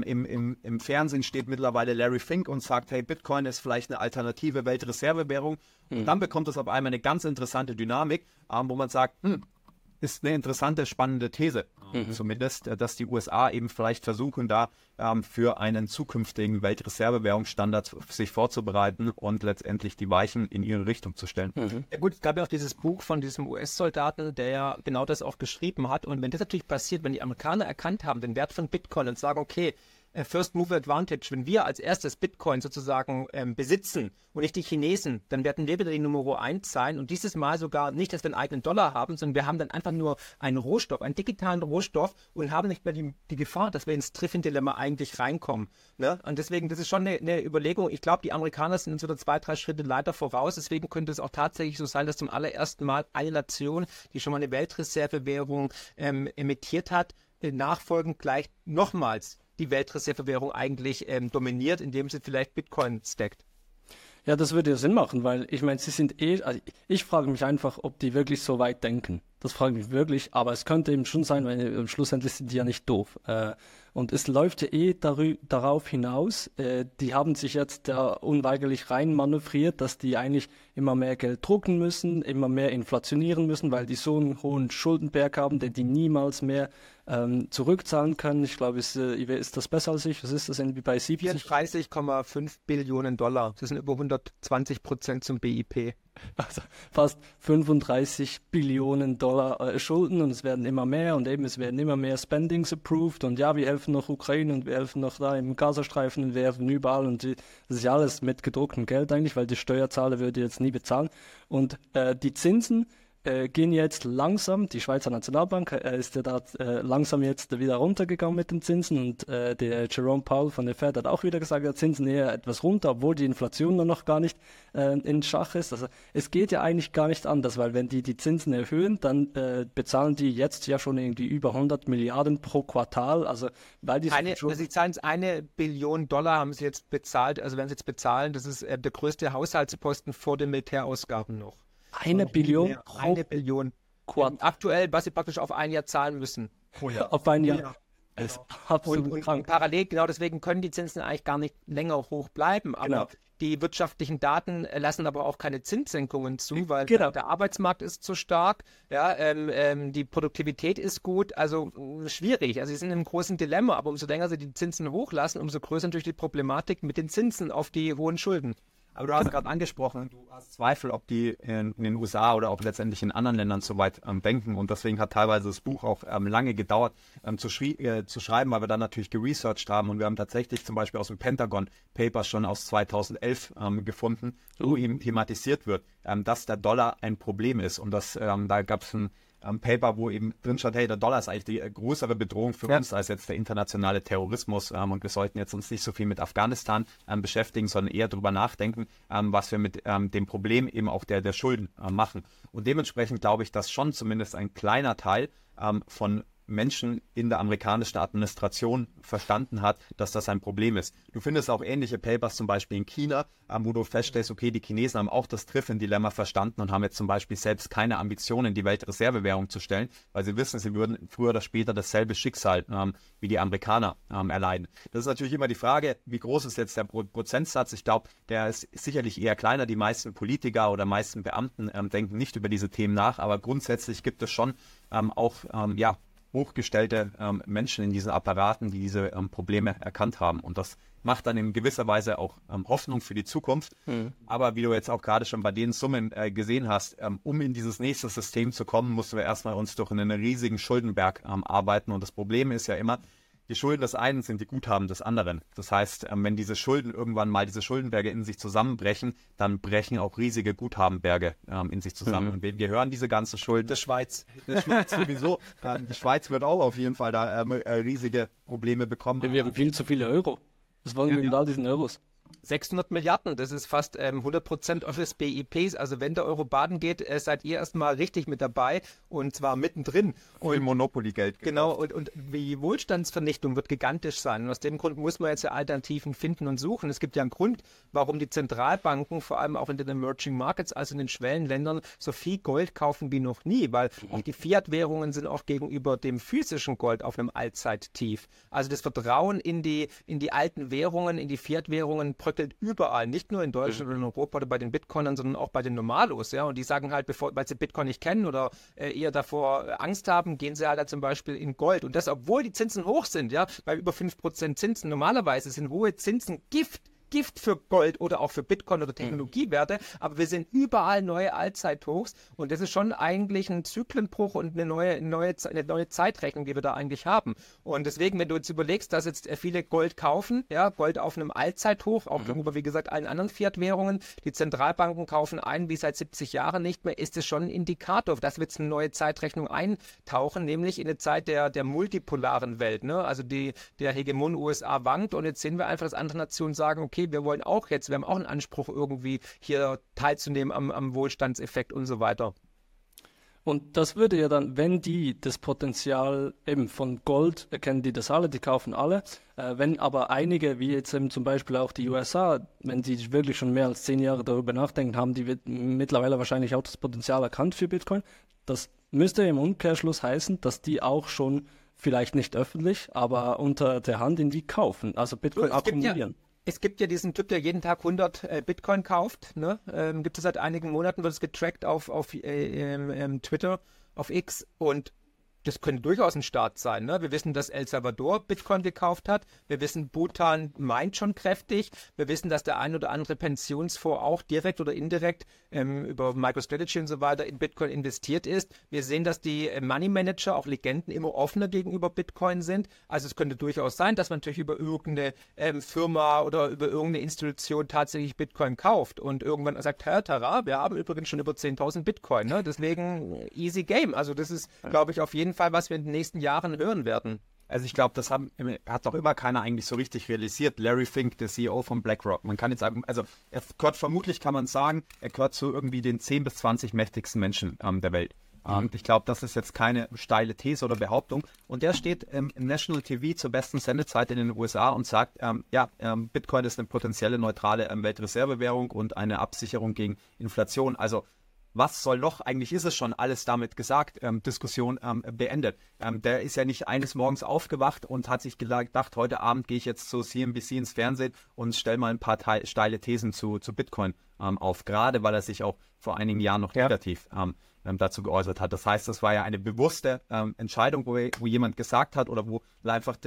Im Fernsehen steht mittlerweile Larry Fink und sagt, hey, Bitcoin ist vielleicht eine alternative Weltreservewährung. Und dann bekommt es auf einmal eine ganz interessante Dynamik, wo man sagt, ist eine interessante, spannende These, zumindest, dass die USA eben vielleicht versuchen, da für einen zukünftigen Weltreservewährungsstandard sich vorzubereiten und letztendlich die Weichen in ihre Richtung zu stellen. Ja gut, es gab ja auch dieses Buch von diesem US-Soldaten, der ja genau das auch geschrieben hat. Und wenn das natürlich passiert, wenn die Amerikaner erkannt haben, den Wert von Bitcoin und sagen, okay, First Mover Advantage, wenn wir als erstes Bitcoin sozusagen besitzen und nicht die Chinesen, dann werden wir wieder die Nummer 1 sein und dieses Mal sogar nicht, dass wir einen eigenen Dollar haben, sondern wir haben dann einfach nur einen Rohstoff, einen digitalen Rohstoff und haben nicht mehr die Gefahr, dass wir ins Triffin-Dilemma eigentlich reinkommen. Ne? Und deswegen, das ist schon eine Überlegung. Ich glaube, die Amerikaner sind in so 2, 3 Schritte leider voraus, deswegen könnte es auch tatsächlich so sein, dass zum allerersten Mal eine Nation, die schon mal eine Weltreservewährung emittiert hat, nachfolgend gleich nochmals die Weltreservewährung eigentlich dominiert, indem sie vielleicht Bitcoin stackt. Ja, das würde ja Sinn machen, weil ich meine, sie sind also ich frage mich einfach, ob die wirklich so weit denken. Das frage ich mich wirklich, aber es könnte eben schon sein, weil schlussendlich sind die ja nicht doof. Und es läuft ja darauf hinaus, die haben sich jetzt da unweigerlich rein manövriert, dass die eigentlich immer mehr Geld drucken müssen, immer mehr inflationieren müssen, weil die so einen hohen Schuldenberg haben, den die niemals mehr zurückzahlen können. Ich glaube, ist das besser als ich? Was ist das irgendwie bei 70? 34,5 Billionen Dollar. Das sind über 120% zum BIP. Also fast 35 Billionen Dollar Schulden und es werden immer mehr und eben es werden immer mehr Spendings approved und ja, wir helfen noch Ukraine und wir helfen noch da im Gazastreifen und wir helfen überall und das ist ja alles mit gedrucktem Geld eigentlich, weil die Steuerzahler würde jetzt nie bezahlen und die Zinsen gehen jetzt langsam, die Schweizer Nationalbank ist ja da langsam jetzt wieder runtergegangen mit den Zinsen und der Jerome Powell von der Fed hat auch wieder gesagt, ja, Zinsen eher etwas runter, obwohl die Inflation noch gar nicht in Schach ist. Also es geht ja eigentlich gar nicht anders, weil wenn die Zinsen erhöhen, dann bezahlen die jetzt ja schon irgendwie über 100 Milliarden pro Quartal. Also weil die sie zahlen 1 Billion Dollar haben sie jetzt bezahlt, also werden sie jetzt bezahlen, das ist der größte Haushaltsposten vor den Militärausgaben noch. 1 Billion? Eine Billion. Aktuell, was sie praktisch auf ein Jahr zahlen müssen. Auf ein Jahr. Das ist absolut krank. Und parallel, genau deswegen können die Zinsen eigentlich gar nicht länger hoch bleiben. Aber die wirtschaftlichen Daten lassen aber auch keine Zinssenkungen zu, weil der Arbeitsmarkt ist zu stark, ja, die Produktivität ist gut, also schwierig. Also sie sind in einem großen Dilemma, aber umso länger sie die Zinsen hochlassen, umso größer natürlich die Problematik mit den Zinsen auf die hohen Schulden. Aber du hast gerade angesprochen, du hast Zweifel, ob die in den USA oder auch letztendlich in anderen Ländern so weit denken. Und deswegen hat teilweise das Buch auch lange gedauert zu schreiben, weil wir dann natürlich geresearched haben. Und wir haben tatsächlich zum Beispiel aus dem Pentagon Papers schon aus 2011 gefunden, wo eben thematisiert wird, dass der Dollar ein Problem ist. Und da gab es ein Paper, wo eben drin stand, hey, der Dollar ist eigentlich die größere Bedrohung für uns als jetzt der internationale Terrorismus und wir sollten jetzt uns nicht so viel mit Afghanistan beschäftigen, sondern eher darüber nachdenken, was wir mit dem Problem eben auch der Schulden machen. Und dementsprechend glaube ich, dass schon zumindest ein kleiner Teil von Menschen in der amerikanischen Administration verstanden hat, dass das ein Problem ist. Du findest auch ähnliche Papers zum Beispiel in China, wo du feststellst, okay, die Chinesen haben auch das Triffin-Dilemma verstanden und haben jetzt zum Beispiel selbst keine Ambitionen, die Weltreservewährung zu stellen, weil sie wissen, sie würden früher oder später dasselbe Schicksal wie die Amerikaner erleiden. Das ist natürlich immer die Frage, wie groß ist jetzt der Prozentsatz? Ich glaube, der ist sicherlich eher kleiner. Die meisten Politiker oder meisten Beamten denken nicht über diese Themen nach, aber grundsätzlich gibt es schon hochgestellte Menschen in diesen Apparaten, die diese Probleme erkannt haben. Und das macht dann in gewisser Weise auch Hoffnung für die Zukunft. Aber wie du jetzt auch gerade schon bei den Summen gesehen hast, um in dieses nächste System zu kommen, mussten wir erstmal uns durch einen riesigen Schuldenberg arbeiten. Und das Problem ist ja immer, die Schulden des einen sind die Guthaben des anderen. Das heißt, wenn diese Schulden irgendwann mal, diese Schuldenberge in sich zusammenbrechen, dann brechen auch riesige Guthabenberge in sich zusammen. Und wem gehören diese ganzen Schulden? Der Schweiz. Der Schweiz sowieso. Die Schweiz wird auch auf jeden Fall da riesige Probleme bekommen. Wir haben viel zu viele Euro. Was wollen wir mit all diesen Euros? 600 Milliarden, das ist fast 100% eures BIPs. Also wenn der Euro baden geht, seid ihr erstmal richtig mit dabei und zwar mittendrin. Und Monopoly-Geld. Genau, und die Wohlstandsvernichtung wird gigantisch sein. Und aus dem Grund muss man jetzt ja Alternativen finden und suchen. Es gibt ja einen Grund, warum die Zentralbanken, vor allem auch in den Emerging Markets, also in den Schwellenländern, so viel Gold kaufen wie noch nie, weil auch die Fiat-Währungen sind auch gegenüber dem physischen Gold auf einem Allzeittief. Also das Vertrauen in die alten Währungen, in die Fiat-Währungen bröckelt überall, nicht nur in Deutschland oder in Europa oder bei den Bitcoinern, sondern auch bei den Normalos, ja, und die sagen halt, weil sie Bitcoin nicht kennen oder eher davor Angst haben, gehen sie halt zum Beispiel in Gold und das, obwohl die Zinsen hoch sind, ja, bei über 5% Zinsen. Normalerweise sind hohe Zinsen Gift für Gold oder auch für Bitcoin oder Technologiewerte, aber wir sehen überall neue Allzeithochs und das ist schon eigentlich ein Zyklenbruch und eine neue Zeitrechnung, die wir da eigentlich haben. Und deswegen, wenn du jetzt überlegst, dass jetzt viele Gold kaufen, ja, Gold auf einem Allzeithoch, auch gegenüber, wie gesagt, allen anderen Fiat-Währungen, die Zentralbanken kaufen ein, wie seit 70 Jahren nicht mehr, ist es schon ein Indikator, dass wir jetzt eine neue Zeitrechnung eintauchen, nämlich in eine Zeit der multipolaren Welt, ne? Also der Hegemon USA wankt und jetzt sehen wir einfach, dass andere Nationen sagen, okay, wir wollen auch jetzt, wir haben auch einen Anspruch, irgendwie hier teilzunehmen am Wohlstandseffekt und so weiter. Und das würde ja dann, wenn die das Potenzial eben von Gold, erkennen die das alle, die kaufen alle, wenn aber einige, wie jetzt eben zum Beispiel auch die USA, wenn die wirklich schon mehr als 10 Jahre darüber nachdenken, haben die mittlerweile wahrscheinlich auch das Potenzial erkannt für Bitcoin. Das müsste im Umkehrschluss heißen, dass die auch schon, vielleicht nicht öffentlich, aber unter der Hand in die kaufen, also Bitcoin akkumulieren. Es gibt ja diesen Typ, der jeden Tag 100 Bitcoin kauft. Ne? Gibt es seit einigen Monaten, wird es getrackt auf Twitter, auf X. Und das könnte durchaus ein Start sein. Ne? Wir wissen, dass El Salvador Bitcoin gekauft hat. Wir wissen, Bhutan meint schon kräftig. Wir wissen, dass der ein oder andere Pensionsfonds auch direkt oder indirekt über MicroStrategy und so weiter in Bitcoin investiert ist. Wir sehen, dass die Money Manager, auch Legenden, immer offener gegenüber Bitcoin sind. Also es könnte durchaus sein, dass man natürlich über irgendeine Firma oder über irgendeine Institution tatsächlich Bitcoin kauft und irgendwann sagt, Herr Tara, wir haben übrigens schon über 10.000 Bitcoin. Ne? Deswegen easy game. Also das ist, glaube ich, auf jeden Fall, was wir in den nächsten Jahren hören werden. Also ich glaube, das hat doch immer keiner eigentlich so richtig realisiert. Larry Fink, der CEO von BlackRock. Man kann jetzt sagen, also er gehört vermutlich, kann man sagen, er gehört zu irgendwie den 10 bis 20 mächtigsten Menschen der Welt. Und ich glaube, das ist jetzt keine steile These oder Behauptung. Und der steht im National TV zur besten Sendezeit in den USA und sagt, Bitcoin ist eine potenzielle neutrale Weltreservewährung und eine Absicherung gegen Inflation. Also was soll noch? Eigentlich ist es schon alles damit gesagt, Diskussion beendet. Der ist ja nicht eines Morgens aufgewacht und hat sich gedacht, heute Abend gehe ich jetzt zu CNBC ins Fernsehen und stelle mal ein paar steile Thesen zu Bitcoin auf. Gerade weil er sich auch vor einigen Jahren noch negativ dazu geäußert hat. Das heißt, das war ja eine bewusste Entscheidung, wo jemand gesagt hat oder wo einfach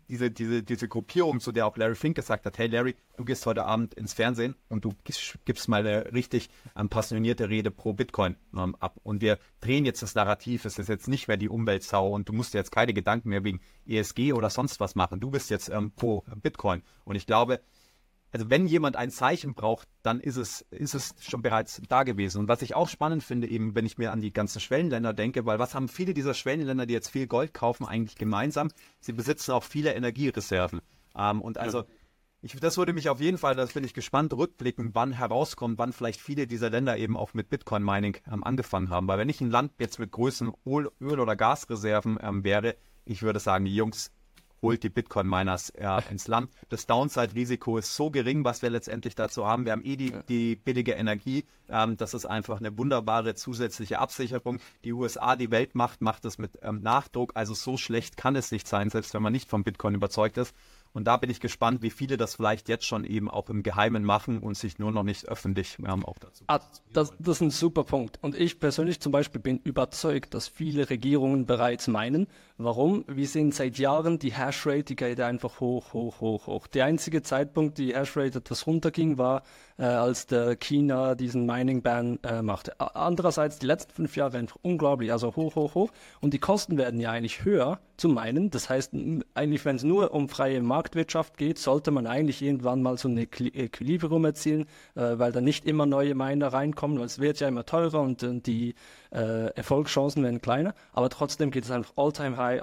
diese Gruppierung, zu der auch Larry Fink gesagt hat, hey Larry, du gehst heute Abend ins Fernsehen und du gibst mal eine richtig passionierte Rede pro Bitcoin ab. Und wir drehen jetzt das Narrativ, es ist jetzt nicht mehr die Umweltsau und du musst dir jetzt keine Gedanken mehr wegen ESG oder sonst was machen. Du bist jetzt pro Bitcoin. Und ich glaube, also wenn jemand ein Zeichen braucht, dann ist es schon bereits da gewesen. Und was ich auch spannend finde, eben wenn ich mir an die ganzen Schwellenländer denke, weil was haben viele dieser Schwellenländer, die jetzt viel Gold kaufen, eigentlich gemeinsam? Sie besitzen auch viele Energiereserven. Und also das würde mich auf jeden Fall, das bin ich gespannt, rückblicken, wann herauskommt, wann vielleicht viele dieser Länder eben auch mit Bitcoin-Mining angefangen haben. Weil wenn ich ein Land jetzt mit größeren Öl- oder Gasreserven wäre, ich würde sagen, die Jungs, holt die Bitcoin-Miners ins Land. Das Downside-Risiko ist so gering, was wir letztendlich dazu haben. Wir haben die billige Energie. Das ist einfach eine wunderbare zusätzliche Absicherung. Die USA, die Weltmacht, macht das mit Nachdruck. Also so schlecht kann es nicht sein, selbst wenn man nicht vom Bitcoin überzeugt ist. Und da bin ich gespannt, wie viele das vielleicht jetzt schon eben auch im Geheimen machen und sich nur noch nicht öffentlich auch dazu. Das ist ein super Punkt. Und ich persönlich zum Beispiel bin überzeugt, dass viele Regierungen bereits meinen. Warum? Wir sehen seit Jahren, die Hashrate, die geht einfach hoch. Der einzige Zeitpunkt, die Hashrate etwas runterging, war, als der China diesen Mining-Ban machte. Andererseits, die letzten 5 Jahre einfach unglaublich, also hoch. Und die Kosten werden ja eigentlich höher zu meinen. Das heißt, eigentlich, wenn es nur um freie Marktwirtschaft geht, sollte man eigentlich irgendwann mal so ein Equilibrium erzielen, weil da nicht immer neue Miner reinkommen, weil es wird ja immer teurer und die Erfolgschancen werden kleiner. Aber trotzdem geht es einfach All-Time-High.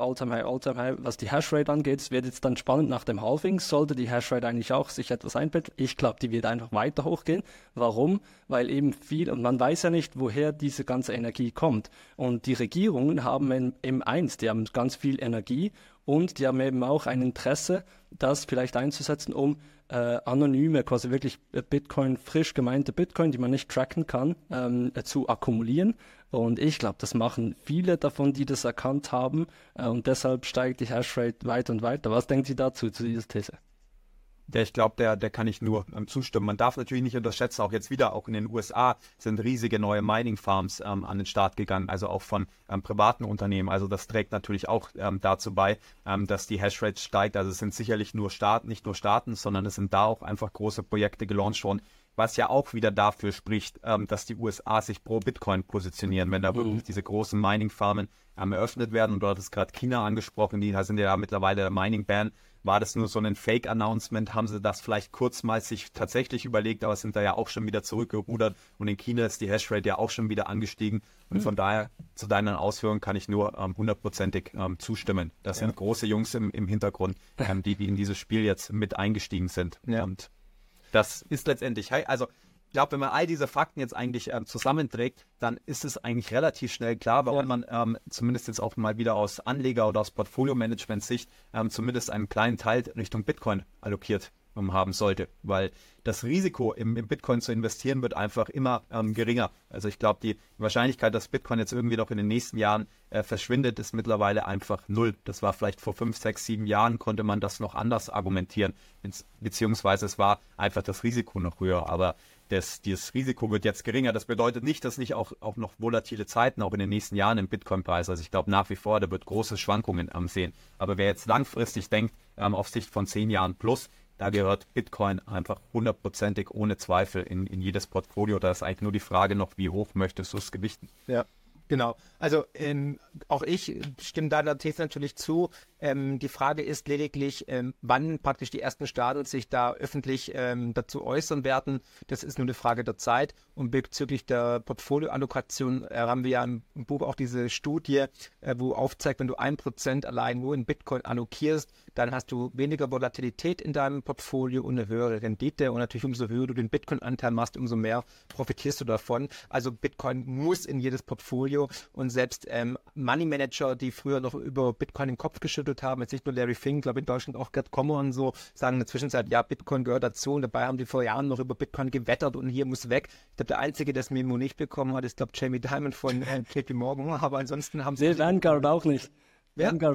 Was die Hashrate angeht, es wird jetzt dann spannend nach dem Halving, sollte die Hashrate eigentlich auch sich etwas einpendeln. Ich glaube, die wird einfach weiter hochgehen. Warum? Weil eben und man weiß ja nicht, woher diese ganze Energie kommt. Und die Regierungen haben eben eins, die haben ganz viel Energie und die haben eben auch ein Interesse, das vielleicht einzusetzen, um anonyme, quasi wirklich Bitcoin, frisch gemeinte Bitcoin, die man nicht tracken kann, zu akkumulieren. Und ich glaube, das machen viele davon, die das erkannt haben. Und deshalb steigt die Hashrate weiter und weiter. Was denkt ihr dazu, zu dieser These? Ich glaube, der kann ich nur zustimmen. Man darf natürlich nicht unterschätzen, auch jetzt wieder, auch in den USA sind riesige neue Mining-Farms an den Start gegangen, also auch von privaten Unternehmen. Also das trägt natürlich auch dazu bei, dass die Hashrate steigt. Also es sind sicherlich nicht nur Staaten, sondern es sind da auch einfach große Projekte gelauncht worden, was ja auch wieder dafür spricht, dass die USA sich pro Bitcoin positionieren, wenn da wirklich diese großen Mining-Farmen eröffnet werden. Und dort ist gerade China angesprochen, die sind ja mittlerweile der Mining-Ban. War das nur so ein Fake-Announcement? Haben sie das vielleicht kurz mal sich tatsächlich überlegt, aber sind da ja auch schon wieder zurückgerudert und in China ist die Hashrate ja auch schon wieder angestiegen und von daher zu deinen Ausführungen kann ich nur 100%ig zustimmen. Das sind große Jungs im Hintergrund, die in dieses Spiel jetzt mit eingestiegen sind und das ist letztendlich, also ich glaube, wenn man all diese Fakten jetzt eigentlich zusammenträgt, dann ist es eigentlich relativ schnell klar, warum man zumindest jetzt auch mal wieder aus Anleger- oder aus Portfolio-Management-Sicht zumindest einen kleinen Teil Richtung Bitcoin allokiert haben sollte. Weil das Risiko im Bitcoin zu investieren wird einfach immer geringer. Also ich glaube, die Wahrscheinlichkeit, dass Bitcoin jetzt irgendwie noch in den nächsten Jahren verschwindet, ist mittlerweile einfach 0. Das war vielleicht vor 5, 6, 7 Jahren, konnte man das noch anders argumentieren. Beziehungsweise es war einfach das Risiko noch höher. Aber dieses Risiko wird jetzt geringer. Das bedeutet nicht, dass nicht auch noch volatile Zeiten auch in den nächsten Jahren im Bitcoin-Preis. Also ich glaube nach wie vor, da wird große Schwankungen sehen. Aber wer jetzt langfristig denkt, auf Sicht von 10 Jahren plus, da gehört Bitcoin einfach 100%ig ohne Zweifel in jedes Portfolio. Da ist eigentlich nur die Frage noch, wie hoch möchtest du es gewichten? Ja. Genau, also auch ich stimme deiner These natürlich zu. Die Frage ist lediglich, wann praktisch die ersten Staaten sich da öffentlich dazu äußern werden. Das ist nur eine Frage der Zeit. Und bezüglich der Portfolioallokation haben wir ja im Buch auch diese Studie, wo aufzeigt, wenn du 1% allein nur in Bitcoin allokierst, dann hast du weniger Volatilität in deinem Portfolio und eine höhere Rendite. Und natürlich umso höher du den Bitcoin-Anteil machst, umso mehr profitierst du davon. Also Bitcoin muss in jedes Portfolio. Und selbst Money Manager, die früher noch über Bitcoin den Kopf geschüttelt haben, jetzt nicht nur Larry Fink, glaube in Deutschland auch Gerd Kommer und so, sagen in der Zwischenzeit, ja, Bitcoin gehört dazu. Und dabei haben die vor Jahren noch über Bitcoin gewettert und hier muss weg. Ich glaube, der Einzige, der das Memo nicht bekommen hat, ist, glaube Jamie Dimon von JP Morgan. Aber ansonsten haben sie... Vanguard auch nicht. Wer?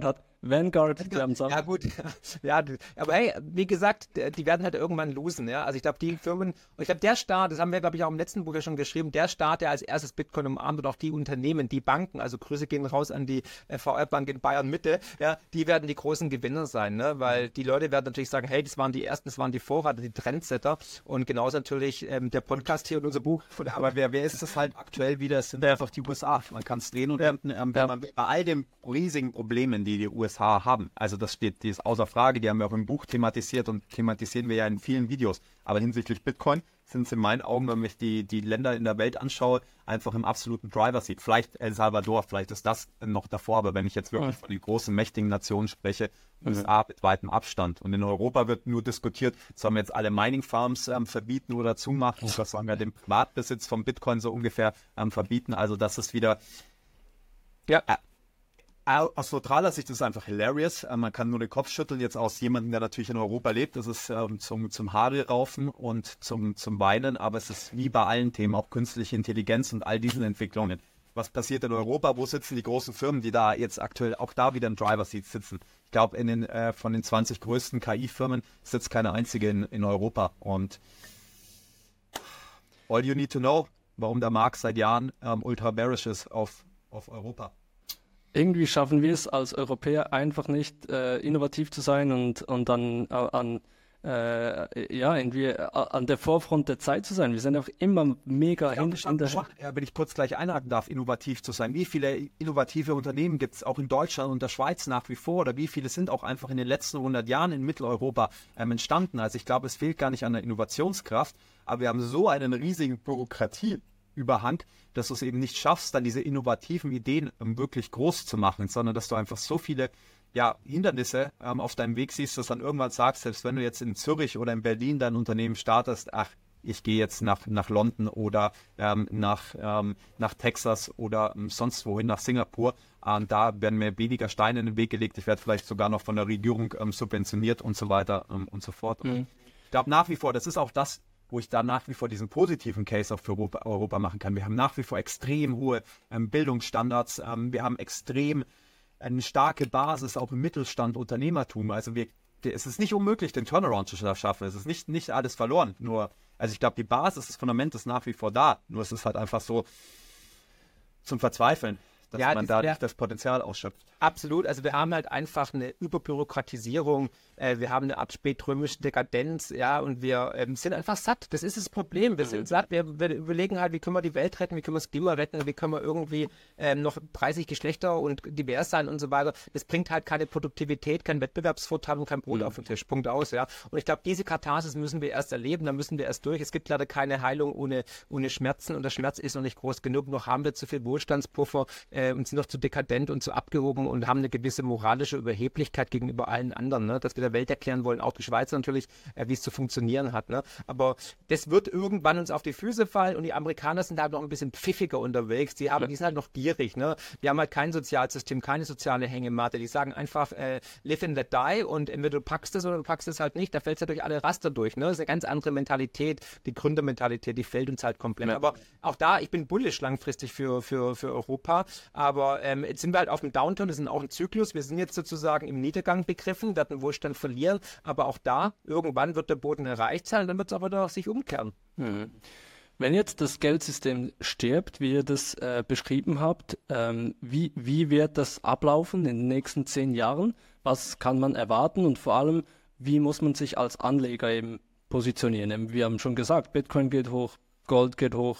Vanguard, die haben es auch. Ja gut, ja, aber hey, wie gesagt, die werden halt irgendwann losen, ja. Also ich glaube, die Firmen, und ich glaube, der Staat, das haben wir, glaube ich, auch im letzten Buch ja schon geschrieben, der Staat, der als erstes Bitcoin umarmt und auch die Unternehmen, die Banken, also Grüße gehen raus an die VR-Bank in Bayern Mitte, ja, die werden die großen Gewinner sein, ne? Weil die Leute werden natürlich sagen, hey, das waren die Ersten, das waren die Vorreiter, die Trendsetter und genauso natürlich der Podcast hier und unser Buch. Aber wer ist das halt aktuell wieder? Es sind einfach die USA. Man kann es drehen und wenden, wenn man bei all den riesigen Problemen, die USA haben, also das ist außer Frage, die haben wir auch im Buch thematisiert und thematisieren wir ja in vielen Videos. Aber hinsichtlich Bitcoin sind es in meinen Augen, wenn ich die Länder in der Welt anschaue, einfach im absoluten Driver-Seat. Vielleicht El Salvador, vielleicht ist das noch davor, aber wenn ich jetzt wirklich von den großen, mächtigen Nationen spreche, USA mit weitem Abstand. Und in Europa wird nur diskutiert, sollen wir jetzt alle Mining-Farms verbieten oder zumachen? Was sollen wir den Privatbesitz vom Bitcoin so ungefähr verbieten? Also das ist wieder... Ja. Aus neutraler Sicht ist es einfach hilarious. Man kann nur den Kopf schütteln, jetzt aus jemandem, der natürlich in Europa lebt. Das ist zum Haare raufen und zum Weinen. Aber es ist wie bei allen Themen, auch künstliche Intelligenz und all diesen Entwicklungen. Was passiert in Europa? Wo sitzen die großen Firmen, die da jetzt aktuell auch da wieder im Driver-Seat sitzen? Ich glaube, von den 20 größten KI-Firmen sitzt keine einzige in Europa. Und all you need to know, warum der Markt seit Jahren ultra bearish ist auf Europa. Irgendwie schaffen wir es als Europäer einfach nicht, innovativ zu sein und dann irgendwie an der Vorfront der Zeit zu sein. Wir sind auch immer mega hinterher. Ja, wenn ich kurz gleich einhaken darf, innovativ zu sein. Wie viele innovative Unternehmen gibt es auch in Deutschland und der Schweiz nach wie vor? Oder wie viele sind auch einfach in den letzten 100 Jahren in Mitteleuropa entstanden? Also ich glaube, es fehlt gar nicht an der Innovationskraft, aber wir haben so einen riesigen Bürokratieüberhang, dass du es eben nicht schaffst, dann diese innovativen Ideen wirklich groß zu machen, sondern dass du einfach so viele Hindernisse auf deinem Weg siehst, dass du dann irgendwann sagst, selbst wenn du jetzt in Zürich oder in Berlin dein Unternehmen startest, ich gehe jetzt nach London oder nach Texas oder sonst wohin, nach Singapur, da werden mir weniger Steine in den Weg gelegt, ich werde vielleicht sogar noch von der Regierung subventioniert und so weiter und so fort. Ich glaube nach wie vor, das ist auch das, wo ich da nach wie vor diesen positiven Case auch für Europa machen kann. Wir haben nach wie vor extrem hohe Bildungsstandards, wir haben extrem eine starke Basis auch im Mittelstand, Unternehmertum. Also es ist nicht unmöglich, den Turnaround zu schaffen. Es ist nicht alles verloren. Also ich glaube, die Basis, das Fundament ist nach wie vor da. Nur es ist halt einfach so zum Verzweifeln, dass man da nicht das Potenzial ausschöpft. Absolut, also wir haben halt einfach eine Überbürokratisierung, wir haben eine Art spätrömische Dekadenz, ja, und wir sind einfach satt. Das ist das Problem, wir sind satt, wir überlegen halt, wie können wir die Welt retten, wie können wir das Klima retten, wie können wir irgendwie noch 30 Geschlechter und divers sein und so weiter. Das bringt halt keine Produktivität, keinen Wettbewerbsvorteil und kein Brot auf den Tisch, Punkt aus, ja. Und ich glaube, diese Katharsis müssen wir erst erleben, da müssen wir erst durch. Es gibt leider keine Heilung ohne Schmerzen und der Schmerz ist noch nicht groß genug, noch haben wir zu viel Wohlstandspuffer und sind noch zu dekadent und zu abgehoben und haben eine gewisse moralische Überheblichkeit gegenüber allen anderen, ne? Dass wir der Welt erklären wollen, auch die Schweiz natürlich, wie es zu funktionieren hat. Ne? Aber das wird irgendwann uns auf die Füße fallen und die Amerikaner sind halt noch ein bisschen pfiffiger unterwegs. Die sind halt noch gierig. Ne? Die haben halt kein Sozialsystem, keine soziale Hängematte. Die sagen einfach, live and let die und entweder du packst es oder du packst es halt nicht. Da fällt es ja durch alle Raster durch. Ne? Das ist eine ganz andere Mentalität. Die Gründermentalität, die fällt uns halt komplett. Ja. Aber auch da, ich bin bullish langfristig für Europa. Aber jetzt sind wir halt auf dem Downturn, das ist auch ein Zyklus. Wir sind jetzt sozusagen im Niedergang begriffen, werden Wohlstand verlieren. Aber auch da, irgendwann wird der Boden erreicht sein und dann wird es aber doch sich umkehren. Wenn jetzt das Geldsystem stirbt, wie ihr das beschrieben habt, wie wird das ablaufen in den nächsten 10 Jahren? Was kann man erwarten und vor allem, wie muss man sich als Anleger eben positionieren? Wir haben schon gesagt, Bitcoin geht hoch, Gold geht hoch,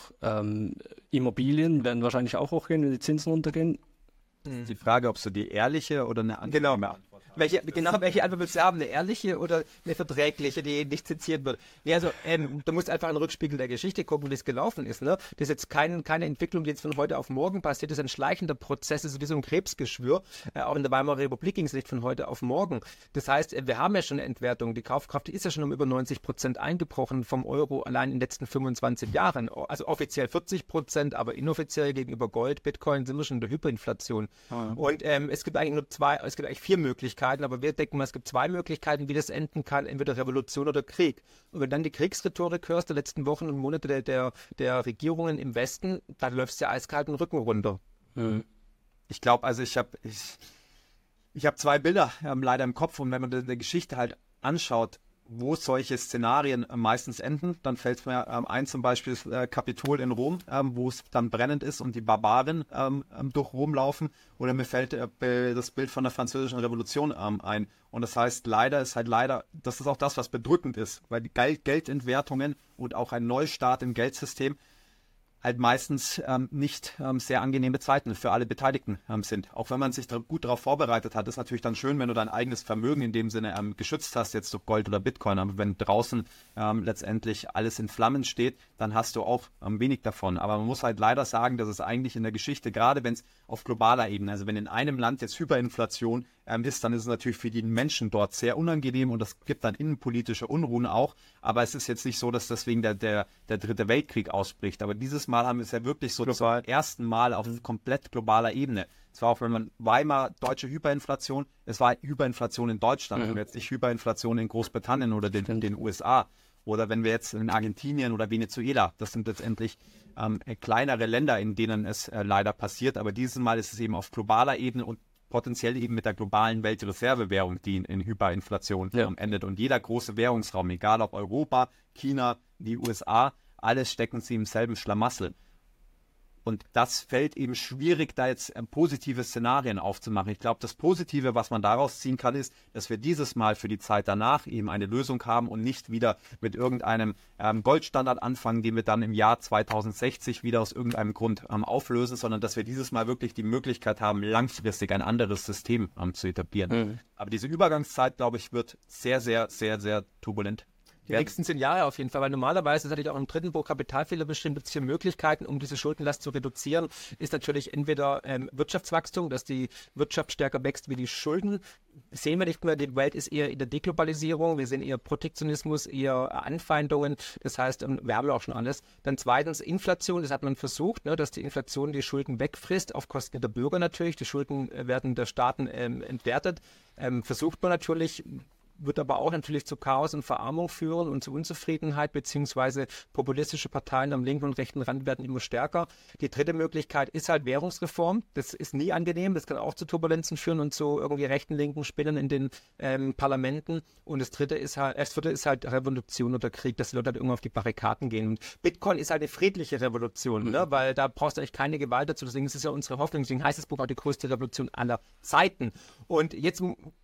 Immobilien werden wahrscheinlich auch hochgehen, wenn die Zinsen runtergehen. Die Frage, ob du die ehrliche oder eine andere Antwort Welche Antwort willst du haben? Eine ehrliche oder eine verträgliche, die nicht zitiert wird? Nee, also, du musst einfach einen Rückspiegel der Geschichte gucken, wie es gelaufen ist. Ne? Das ist jetzt keine Entwicklung, die jetzt von heute auf morgen passiert. Das ist ein schleichender Prozess, das ist wie so ein Krebsgeschwür. Auch in der Weimarer Republik ging es nicht von heute auf morgen. Das heißt, wir haben ja schon eine Entwertung. Die Kaufkraft ist ja schon um über 90% eingebrochen vom Euro allein in den letzten 25 Jahren. Also offiziell 40%, aber inoffiziell gegenüber Gold, Bitcoin sind wir schon in der Hyperinflation. Und es gibt eigentlich 4 Möglichkeiten, aber wir denken mal, es gibt 2 Möglichkeiten, wie das enden kann, entweder Revolution oder Krieg. Und wenn dann die Kriegsrhetorik hörst der letzten Wochen und Monate der Regierungen im Westen, dann läufst du ja eiskalt den Rücken runter. Ich glaube, also Ich habe zwei Bilder leider im Kopf und wenn man die Geschichte halt anschaut, wo solche Szenarien meistens enden, dann fällt mir ein zum Beispiel das Kapitol in Rom, wo es dann brennend ist und die Barbaren durch Rom laufen. Oder mir fällt das Bild von der Französischen Revolution ein. Und das heißt, das ist auch das, was bedrückend ist, weil die Geldentwertungen und auch ein Neustart im Geldsystem halt meistens nicht sehr angenehme Zeiten für alle Beteiligten sind. Auch wenn man sich gut darauf vorbereitet hat, ist natürlich dann schön, wenn du dein eigenes Vermögen in dem Sinne geschützt hast, jetzt durch Gold oder Bitcoin. Aber wenn draußen letztendlich alles in Flammen steht, dann hast du auch wenig davon. Aber man muss halt leider sagen, dass es eigentlich in der Geschichte, gerade wenn es auf globaler Ebene, also wenn in einem Land jetzt Hyperinflation ist, dann ist es natürlich für die Menschen dort sehr unangenehm und das gibt dann innenpolitische Unruhen auch. Aber es ist jetzt nicht so, dass deswegen der dritte Weltkrieg ausbricht. Aber dieses Mal haben wir es ja wirklich so zum ersten Mal auf komplett globaler Ebene. Es war auch, wenn man Weimar, deutsche Hyperinflation, es war Hyperinflation in Deutschland und jetzt nicht Hyperinflation in Großbritannien oder den USA. Oder wenn wir jetzt in Argentinien oder Venezuela, das sind letztendlich kleinere Länder, in denen es leider passiert. Aber dieses Mal ist es eben auf globaler Ebene und potenziell eben mit der globalen Weltreservewährung, die in Hyperinflation endet. Und jeder große Währungsraum, egal ob Europa, China, die USA, alles stecken sie im selben Schlamassel. Und das fällt eben schwierig, da jetzt positive Szenarien aufzumachen. Ich glaube, das Positive, was man daraus ziehen kann, ist, dass wir dieses Mal für die Zeit danach eben eine Lösung haben und nicht wieder mit irgendeinem Goldstandard anfangen, den wir dann im Jahr 2060 wieder aus irgendeinem Grund auflösen, sondern dass wir dieses Mal wirklich die Möglichkeit haben, langfristig ein anderes System zu etablieren. Aber diese Übergangszeit, glaube ich, wird sehr, sehr, sehr, sehr turbulent. Die nächsten 10 Jahre auf jeden Fall, weil normalerweise, das hatte ich auch im dritten Buch Kapitalfehler bestimmt, gibt es 4 Möglichkeiten, um diese Schuldenlast zu reduzieren. Ist natürlich entweder Wirtschaftswachstum, dass die Wirtschaft stärker wächst wie die Schulden. Sehen wir nicht mehr, die Welt ist eher in der Deglobalisierung, wir sehen eher Protektionismus, eher Anfeindungen, das heißt, wir haben auch schon alles. Dann zweitens Inflation, das hat man versucht, dass die Inflation die Schulden wegfrisst, auf Kosten der Bürger natürlich, die Schulden werden der Staaten entwertet. Versucht man natürlich, wird aber auch natürlich zu Chaos und Verarmung führen und zu Unzufriedenheit, beziehungsweise populistische Parteien am linken und rechten Rand werden immer stärker. Die dritte Möglichkeit ist halt Währungsreform. Das ist nie angenehm, das kann auch zu Turbulenzen führen und zu irgendwie rechten, linken Spinnen in den Parlamenten. Und das vierte ist halt Revolution oder Krieg, dass die Leute halt irgendwann auf die Barrikaden gehen. Und Bitcoin ist halt eine friedliche Revolution, weil da brauchst du eigentlich keine Gewalt dazu. Deswegen ist es ja unsere Hoffnung. Deswegen heißt das Buch auch die größte Revolution aller Zeiten. Und jetzt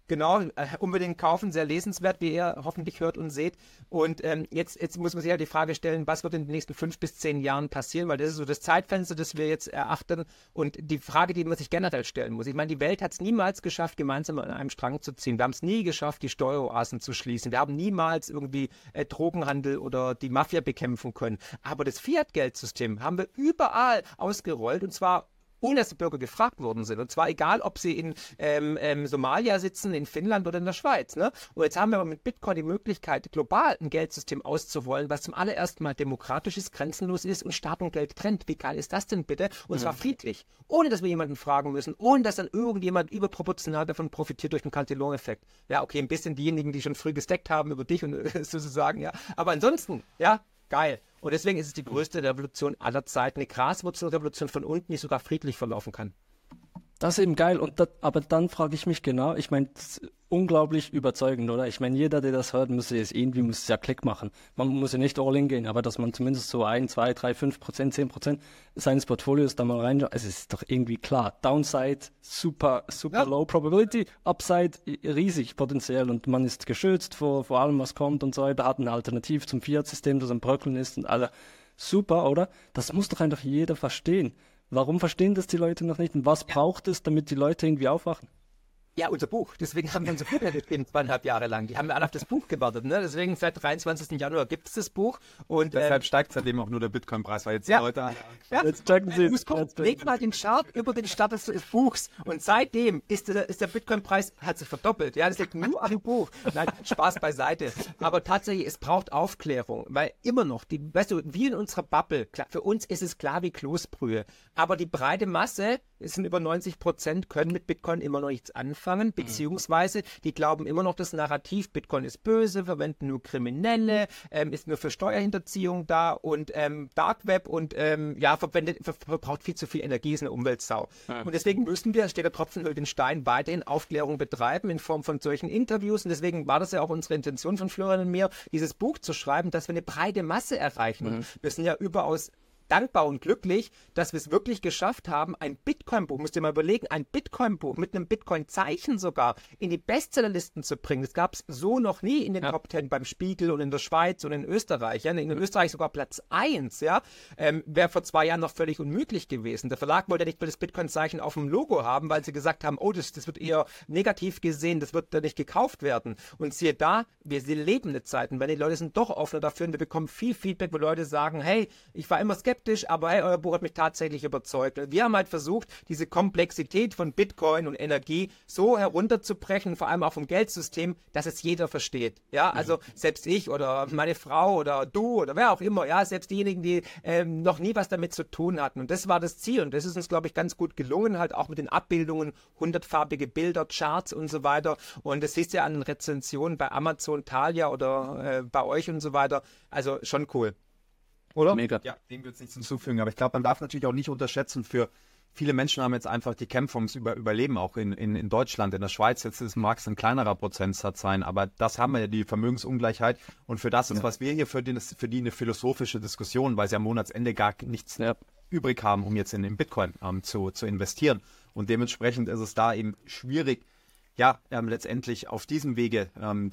unbedingt kaufen, sehr lesenswert, wie ihr hoffentlich hört und seht. Und jetzt muss man sich ja die Frage stellen, was wird in den nächsten 5 bis 10 Jahren passieren, weil das ist so das Zeitfenster, das wir jetzt erachten. Und die Frage, die man sich generell stellen muss, ich meine, die Welt hat es niemals geschafft, gemeinsam an einem Strang zu ziehen. Wir haben es nie geschafft, die Steueroasen zu schließen. Wir haben niemals irgendwie Drogenhandel oder die Mafia bekämpfen können. Aber das Fiat-Geldsystem haben wir überall ausgerollt und zwar ohne dass die Bürger gefragt worden sind. Und zwar egal, ob sie in Somalia sitzen, in Finnland oder in der Schweiz. Und jetzt haben wir aber mit Bitcoin die Möglichkeit, global ein Geldsystem auszurollen, was zum allerersten Mal demokratisch ist, grenzenlos ist und Staat und Geld trennt. Wie geil ist das denn bitte? Und zwar friedlich. Ohne, dass wir jemanden fragen müssen, ohne, dass dann irgendjemand überproportional davon profitiert durch den Cantillon-Effekt. Ja, okay, ein bisschen diejenigen, die schon früh gesteckt haben über dich und sozusagen, ja. Aber ansonsten, ja, geil. Und deswegen ist es die größte Revolution aller Zeiten, eine Graswurzelrevolution von unten, die sogar friedlich verlaufen kann. Das ist eben geil. Aber dann frage ich mich genau, ich meine, das ist unglaublich überzeugend, oder? Ich meine, jeder, der das hört, muss es ja Klick machen. Man muss ja nicht all in gehen, aber dass man zumindest so 1, 2, 3, 5%, 10% seines Portfolios da mal reinschaut, es ist doch irgendwie klar. Downside, super low probability, Upside, riesig potenziell und man ist geschützt vor allem, was kommt und so weiter, hat eine Alternative zum Fiat-System, das am Bröckeln ist und alle. Super, oder? Das muss doch einfach jeder verstehen. Warum verstehen das die Leute noch nicht? Und was braucht es, damit die Leute irgendwie aufwachen? Ja, unser Buch. Deswegen haben wir unser Buch geschrieben, 2,5 Jahre lang. Die haben wir alle auf das Buch gewartet. Deswegen seit 23. Januar gibt es das Buch. Und deshalb steigt seitdem auch nur der Bitcoin-Preis, weil jetzt die Leute... Jetzt checken sie es. Leg mal den Chart über den Start des Buchs. Und seitdem ist der Bitcoin-Preis, hat sich verdoppelt. Ja, das liegt nur am Buch. Nein, Spaß beiseite. Aber tatsächlich, es braucht Aufklärung. Weil immer noch, weißt du, wie in unserer Bubble, klar, für uns ist es klar wie Kloßbrühe. Aber die breite Masse es sind über 90%, können mit Bitcoin immer noch nichts anfangen, beziehungsweise die glauben immer noch das Narrativ, Bitcoin ist böse, verwenden nur Kriminelle, ist nur für Steuerhinterziehung da und Dark Web und verbraucht viel zu viel Energie, ist eine Umweltsau. Und deswegen müssen wir, steht der Tropfen über den Stein, weiterhin Aufklärung betreiben in Form von solchen Interviews. Und deswegen war das ja auch unsere Intention von Florian und mir, dieses Buch zu schreiben, dass wir eine breite Masse erreichen. Wir sind ja überaus dankbar und glücklich, dass wir es wirklich geschafft haben, ein Bitcoin-Buch, musst du dir mal überlegen, ein Bitcoin-Buch mit einem Bitcoin-Zeichen sogar in die Bestsellerlisten zu bringen. Das gab es so noch nie in den Top 10 beim Spiegel und in der Schweiz und in Österreich. Ja? In Österreich sogar Platz 1. Ja? Wäre vor 2 Jahren noch völlig unmöglich gewesen. Der Verlag wollte nicht mal das Bitcoin-Zeichen auf dem Logo haben, weil sie gesagt haben, oh, das wird eher negativ gesehen, das wird da nicht gekauft werden. Und siehe da, wir lebende Zeiten, weil die Leute sind doch offener dafür und wir bekommen viel Feedback, wo Leute sagen, hey, ich war immer skeptisch, aber hey, euer Buch hat mich tatsächlich überzeugt. Wir haben halt versucht, diese Komplexität von Bitcoin und Energie so herunterzubrechen, vor allem auch vom Geldsystem, dass es jeder versteht. Ja, also selbst ich oder meine Frau oder du oder wer auch immer, ja, selbst diejenigen, die noch nie was damit zu tun hatten. Und das war das Ziel und das ist uns, glaube ich, ganz gut gelungen, halt auch mit den Abbildungen, 100-farbige Bilder, Charts und so weiter. Und das siehst du ja an den Rezensionen bei Amazon, Thalia oder bei euch und so weiter. Also schon cool. Oder? Mega. Ja, dem wird es nichts hinzufügen. Aber ich glaube, man darf natürlich auch nicht unterschätzen, für viele Menschen haben jetzt einfach die Kämpfe ums Überleben, auch in Deutschland, in der Schweiz. Jetzt mag es ein kleinerer Prozentsatz sein, aber das haben wir ja, die Vermögensungleichheit. Und für das ist, was wir hier für die eine philosophische Diskussion, weil sie am Monatsende gar nichts übrig haben, um jetzt in Bitcoin zu investieren. Und dementsprechend ist es da eben schwierig, letztendlich auf diesem Wege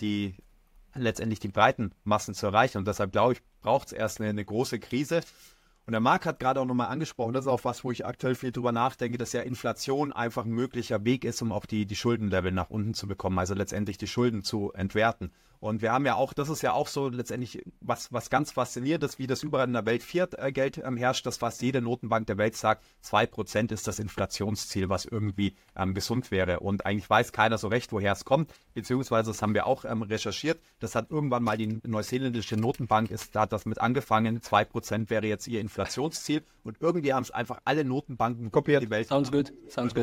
letztendlich die breiten Massen zu erreichen. Und deshalb, glaube ich, braucht es erst eine große Krise. Und der Marc hat gerade auch nochmal angesprochen, das ist auch was, wo ich aktuell viel drüber nachdenke, dass ja Inflation einfach ein möglicher Weg ist, um auch die Schuldenlevel nach unten zu bekommen, also letztendlich die Schulden zu entwerten. Und wir haben ja auch, das ist ja auch so letztendlich was ganz Faszinierendes, wie das überall in der Welt Fiat-Geld herrscht, dass fast jede Notenbank der Welt sagt, 2% ist das Inflationsziel, was irgendwie gesund wäre. Und eigentlich weiß keiner so recht, woher es kommt, beziehungsweise das haben wir auch recherchiert. Das hat irgendwann mal die neuseeländische Notenbank, da hat das mit angefangen, 2% wäre jetzt ihr Inflationsziel. Und irgendwie haben es einfach alle Notenbanken kopiert. Die Welt. Sounds good.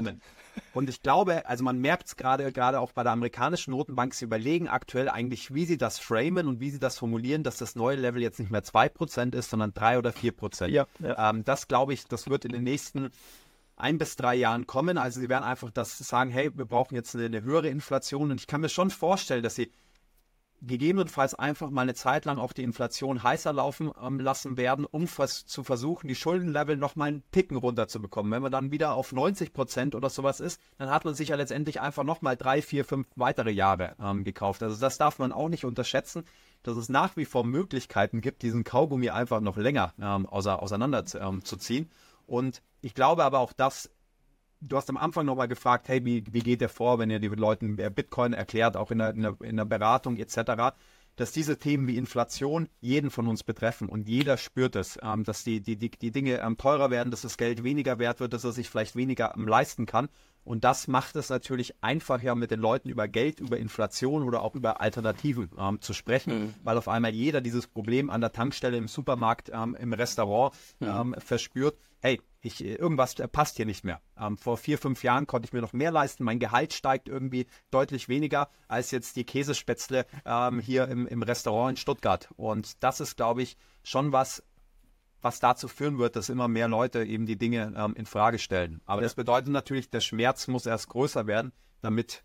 Und ich glaube, also man merkt es gerade auch bei der amerikanischen Notenbank, sie überlegen aktuell eigentlich, wie sie das framen und wie sie das formulieren, dass das neue Level jetzt nicht mehr 2% ist, sondern 3 oder 4%. Ja. Das glaube ich, das wird in den nächsten 1 bis 3 Jahren kommen. Also sie werden einfach das sagen, hey, wir brauchen jetzt eine höhere Inflation. Und ich kann mir schon vorstellen, dass sie gegebenenfalls einfach mal eine Zeit lang auch die Inflation heißer laufen lassen werden, um zu versuchen, die Schuldenlevel noch mal einen Ticken runterzubekommen. Wenn man dann wieder auf 90% oder sowas ist, dann hat man sich ja letztendlich einfach noch mal 3, 4, 5 weitere Jahre gekauft. Also das darf man auch nicht unterschätzen, dass es nach wie vor Möglichkeiten gibt, diesen Kaugummi einfach noch länger auseinander zu ziehen. Und ich glaube aber auch, dass du hast am Anfang nochmal gefragt, hey, wie geht der vor, wenn ihr den Leuten Bitcoin erklärt, auch in der Beratung etc., dass diese Themen wie Inflation jeden von uns betreffen und jeder spürt es, dass die Dinge teurer werden, dass das Geld weniger wert wird, dass er sich vielleicht weniger leisten kann. Und das macht es natürlich einfacher, mit den Leuten über Geld, über Inflation oder auch über Alternativen zu sprechen, weil auf einmal jeder dieses Problem an der Tankstelle, im Supermarkt, im Restaurant verspürt, hey, irgendwas passt hier nicht mehr. Vor 4, 5 Jahren konnte ich mir noch mehr leisten, mein Gehalt steigt irgendwie deutlich weniger als jetzt die Käsespätzle hier im Restaurant in Stuttgart. Und das ist, glaube ich, schon was dazu führen wird, dass immer mehr Leute eben die Dinge in Frage stellen. Aber das bedeutet natürlich, der Schmerz muss erst größer werden, damit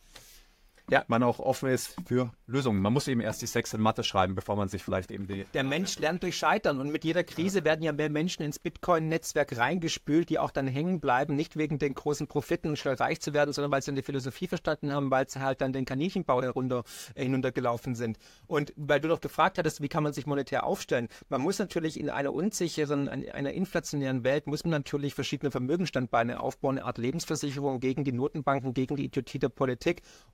man auch offen ist für Lösungen. Man muss eben erst die 6 in Mathe schreiben, bevor man sich vielleicht eben Der Mensch lernt durch Scheitern und mit jeder Krise werden ja mehr Menschen ins Bitcoin-Netzwerk reingespült, die auch dann hängen bleiben, nicht wegen den großen Profiten und schnell reich zu werden, sondern weil sie dann die Philosophie verstanden haben, weil sie halt dann den Kaninchenbau hinuntergelaufen sind. Und weil du noch gefragt hattest, wie kann man sich monetär aufstellen? Man muss natürlich in einer unsicheren, einer inflationären Welt, muss man natürlich verschiedene Vermögensstandbeine aufbauen, eine Art Lebensversicherung gegen die Notenbanken, gegen die Idiotie der Politik. Und da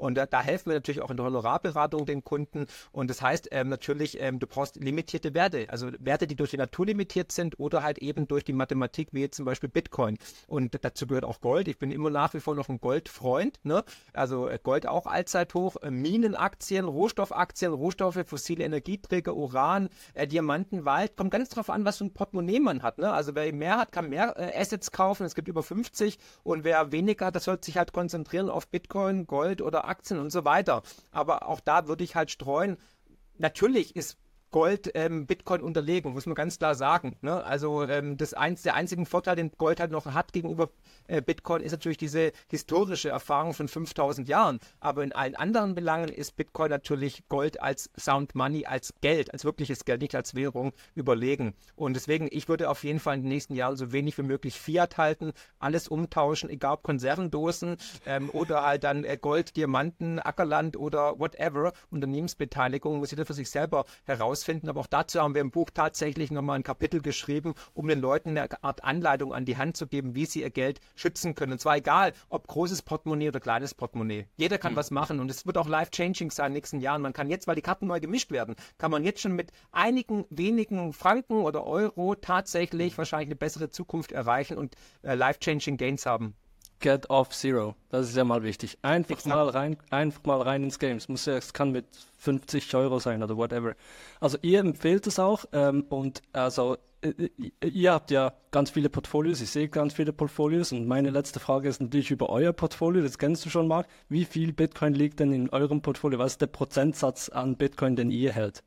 helfen wir natürlich auch in der Honorarberatung den Kunden. Und das heißt natürlich, du brauchst limitierte Werte, also Werte, die durch die Natur limitiert sind oder halt eben durch die Mathematik, wie jetzt zum Beispiel Bitcoin. Und dazu gehört auch Gold. Ich bin immer nach wie vor noch ein Goldfreund, ne? Also Gold auch Allzeithoch, Minenaktien, Rohstoffaktien, Rohstoffe, fossile Energieträger, Uran, Diamanten, Wald. Kommt ganz drauf an, was für ein Portemonnaie man hat, ne? Also wer mehr hat, kann mehr Assets kaufen. Es gibt über 50 und wer weniger hat, das sollte sich halt konzentrieren auf Bitcoin, Gold oder Aktien und so weiter. Aber auch da würde ich halt streuen. Natürlich ist Gold Bitcoin unterlegen, muss man ganz klar sagen. Ne? Also der einzige Vorteil, den Gold halt noch hat gegenüber Bitcoin, ist natürlich diese historische Erfahrung von 5000 Jahren. Aber in allen anderen Belangen ist Bitcoin natürlich Gold als Sound Money, als Geld, als wirkliches Geld, nicht als Währung überlegen. Und deswegen, ich würde auf jeden Fall in den nächsten Jahren so wenig wie möglich Fiat halten, alles umtauschen, egal ob Konservendosen oder halt dann Gold, Diamanten, Ackerland oder whatever, Unternehmensbeteiligung, muss jeder für sich selber herausfinden. Aber auch dazu haben wir im Buch tatsächlich nochmal ein Kapitel geschrieben, um den Leuten eine Art Anleitung an die Hand zu geben, wie sie ihr Geld schützen können. Und zwar egal, ob großes Portemonnaie oder kleines Portemonnaie. Jeder kann was machen und es wird auch life-changing sein in den nächsten Jahren. Man kann jetzt, weil die Karten neu gemischt werden, kann man jetzt schon mit einigen wenigen Franken oder Euro tatsächlich wahrscheinlich eine bessere Zukunft erreichen und life-changing Gains haben. Get off zero. Das ist ja mal wichtig. Einfach mal rein ins Game. Es kann mit 50 Euro sein oder whatever. Also ihr empfehlt es auch und also ihr habt ja ganz viele Portfolios, ich sehe ganz viele Portfolios und meine letzte Frage ist natürlich über euer Portfolio, das kennst du schon, Marc. Wie viel Bitcoin liegt denn in eurem Portfolio? Was ist der Prozentsatz an Bitcoin, den ihr hält?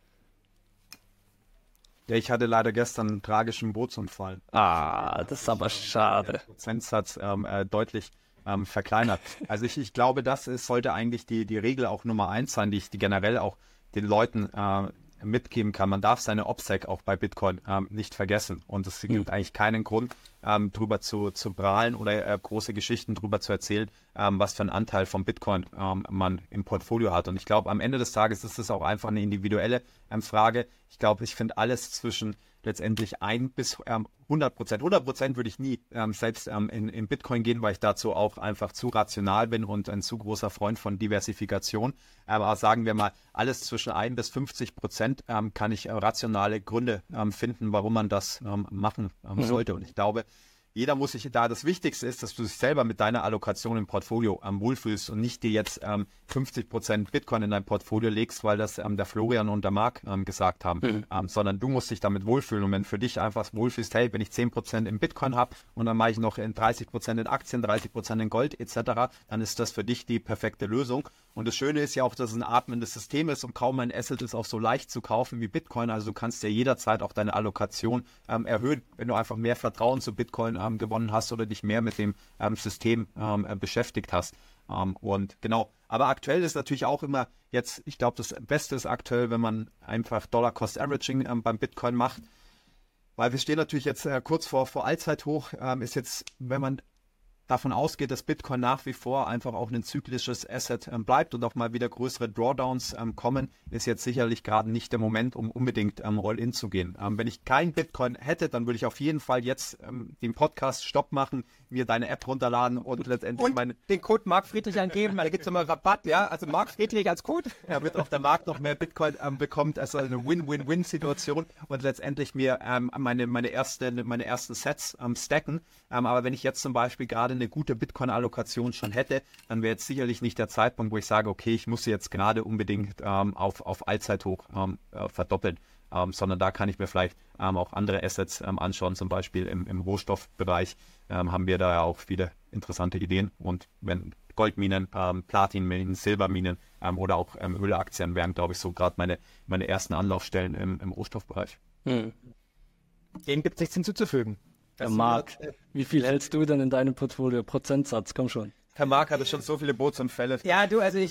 Ja, ich hatte leider gestern einen tragischen Bootsunfall. Das ist aber schade. Der Prozentsatz deutlich verkleinert. Also ich glaube, sollte eigentlich die Regel auch Nummer 1 sein, die ich generell auch den Leuten mitgeben kann. Man darf seine OPSEC auch bei Bitcoin nicht vergessen. Und es gibt eigentlich keinen Grund, drüber zu prahlen oder große Geschichten drüber zu erzählen, was für einen Anteil vom Bitcoin man im Portfolio hat. Und ich glaube, am Ende des Tages ist es auch einfach eine individuelle Frage. Ich finde alles zwischen letztendlich 1 bis 100%. 100% würde ich nie selbst in Bitcoin gehen, weil ich dazu auch einfach zu rational bin und ein zu großer Freund von Diversifikation. Aber sagen wir mal, alles zwischen 1 bis 50% kann ich rationale Gründe finden, warum man das machen sollte. Und ich glaube, jeder muss sich das Wichtigste ist, dass du dich selber mit deiner Allokation im Portfolio wohlfühlst und nicht dir jetzt 50% Bitcoin in dein Portfolio legst, weil das der Florian und der Marc gesagt haben, sondern du musst dich damit wohlfühlen. Und wenn für dich einfach wohlfühlst, hey, wenn ich 10% in Bitcoin habe und dann mache ich noch 30% in Aktien, 30% in Gold etc., dann ist das für dich die perfekte Lösung. Und das Schöne ist ja auch, dass es ein atmendes System ist und kaum ein Asset ist auch so leicht zu kaufen wie Bitcoin. Also du kannst ja jederzeit auch deine Allokation erhöhen, wenn du einfach mehr Vertrauen zu Bitcoin gewonnen hast oder dich mehr mit dem System beschäftigt hast. Und genau, aber aktuell ist natürlich auch immer jetzt, ich glaube, das Beste ist aktuell, wenn man einfach Dollar-Cost-Averaging beim Bitcoin macht, weil wir stehen natürlich jetzt kurz vor Allzeithoch, ist jetzt, wenn man davon ausgeht, dass Bitcoin nach wie vor einfach auch ein zyklisches Asset bleibt und auch mal wieder größere Drawdowns kommen, ist jetzt sicherlich gerade nicht der Moment, um unbedingt All-In zu gehen. Wenn ich kein Bitcoin hätte, dann würde ich auf jeden Fall jetzt den Podcast Stopp machen, mir deine App runterladen und letztendlich den Code Marc Friedrich eingeben, weil da gibt es nochmal Rabatt, ja, also Marc Friedrich als Code. Damit auch der Markt noch mehr Bitcoin bekommt, also eine Win-Win-Win-Situation und letztendlich mir meine ersten Sets stacken. Aber wenn ich jetzt zum Beispiel gerade eine gute Bitcoin-Allokation schon hätte, dann wäre jetzt sicherlich nicht der Zeitpunkt, wo ich sage, okay, ich muss sie jetzt gerade unbedingt auf Allzeithoch verdoppeln, sondern da kann ich mir vielleicht auch andere Assets anschauen, zum Beispiel im Rohstoffbereich haben wir da ja auch viele interessante Ideen und wenn Goldminen, Platinminen, Silberminen oder auch Ölaktien wären, glaube ich, so gerade meine ersten Anlaufstellen im Rohstoffbereich. Dem gibt es nichts hinzuzufügen. Herr Marc, wie viel hältst du denn in deinem Portfolio? Prozentsatz, komm schon. Herr Marc hatte schon so viele Bootsunfälle. Ja, du, also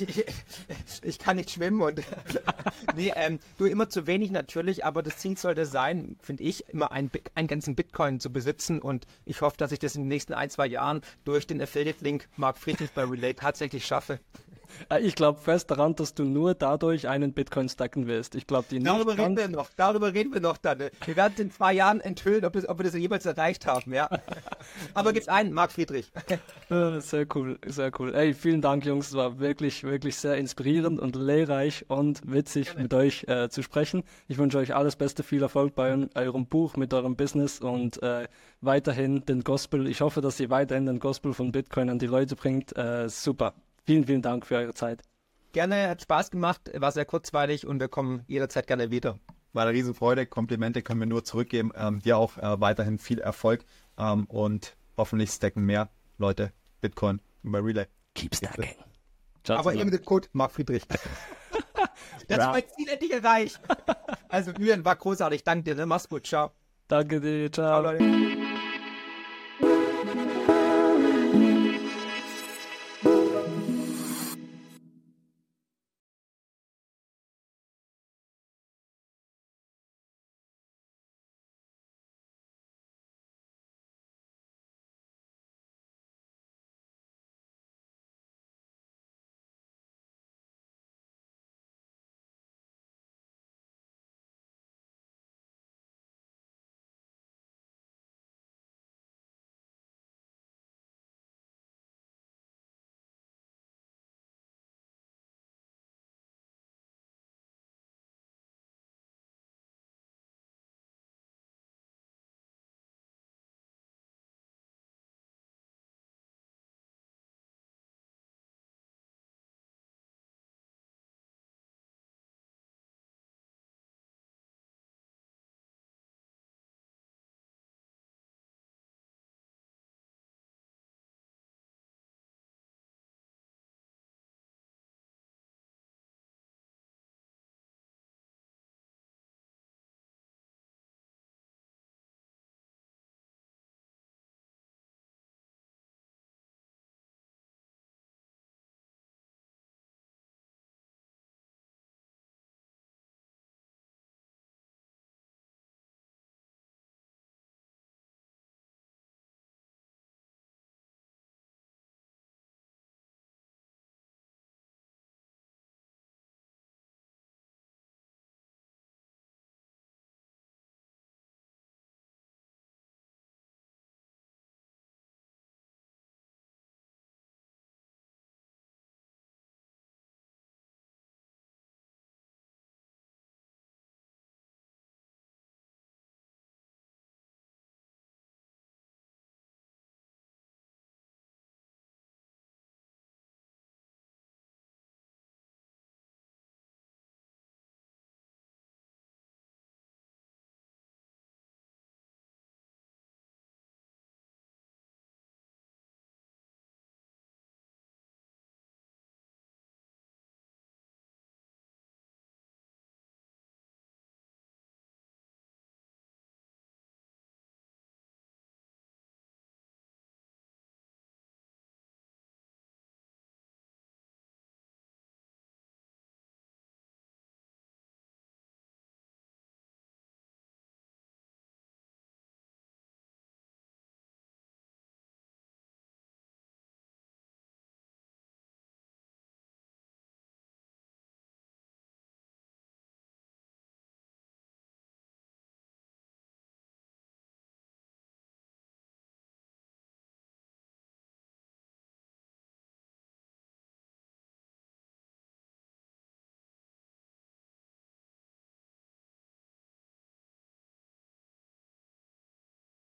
ich kann nicht schwimmen und nee, du immer zu wenig natürlich, aber das Ziel sollte sein, finde ich, immer einen ganzen Bitcoin zu besitzen und ich hoffe, dass ich das in den nächsten 1-2 Jahren durch den Affiliate-Link Marc Friedrich bei Relay tatsächlich schaffe. Ich glaube fest daran, dass du nur dadurch einen Bitcoin stacken wirst. Ich glaube, die Darüber reden wir noch dann. Wir werden in 2 Jahren enthüllen, ob wir das jemals erreicht haben, ja. Aber gibt's einen, Marc Friedrich. Sehr cool, sehr cool. Ey, vielen Dank, Jungs. Es war wirklich, wirklich sehr inspirierend und lehrreich und witzig mit euch zu sprechen. Ich wünsche euch alles Beste, viel Erfolg bei eurem Buch, mit eurem Business und weiterhin den Gospel. Ich hoffe, dass ihr weiterhin den Gospel von Bitcoin an die Leute bringt. Super. Vielen, vielen Dank für eure Zeit. Gerne, hat Spaß gemacht, war sehr kurzweilig und wir kommen jederzeit gerne wieder. War eine Riesenfreude. Komplimente können wir nur zurückgeben. Dir auch weiterhin viel Erfolg und hoffentlich stacken mehr Leute Bitcoin über Relay. Keep stacking. Aber eben den Code Marc Friedrich. Das ist mein Ziel endlich erreicht. Also Julian, war großartig. Danke dir. Ne? Mach's gut. Ciao. Danke dir. Ciao. Ciao, Leute.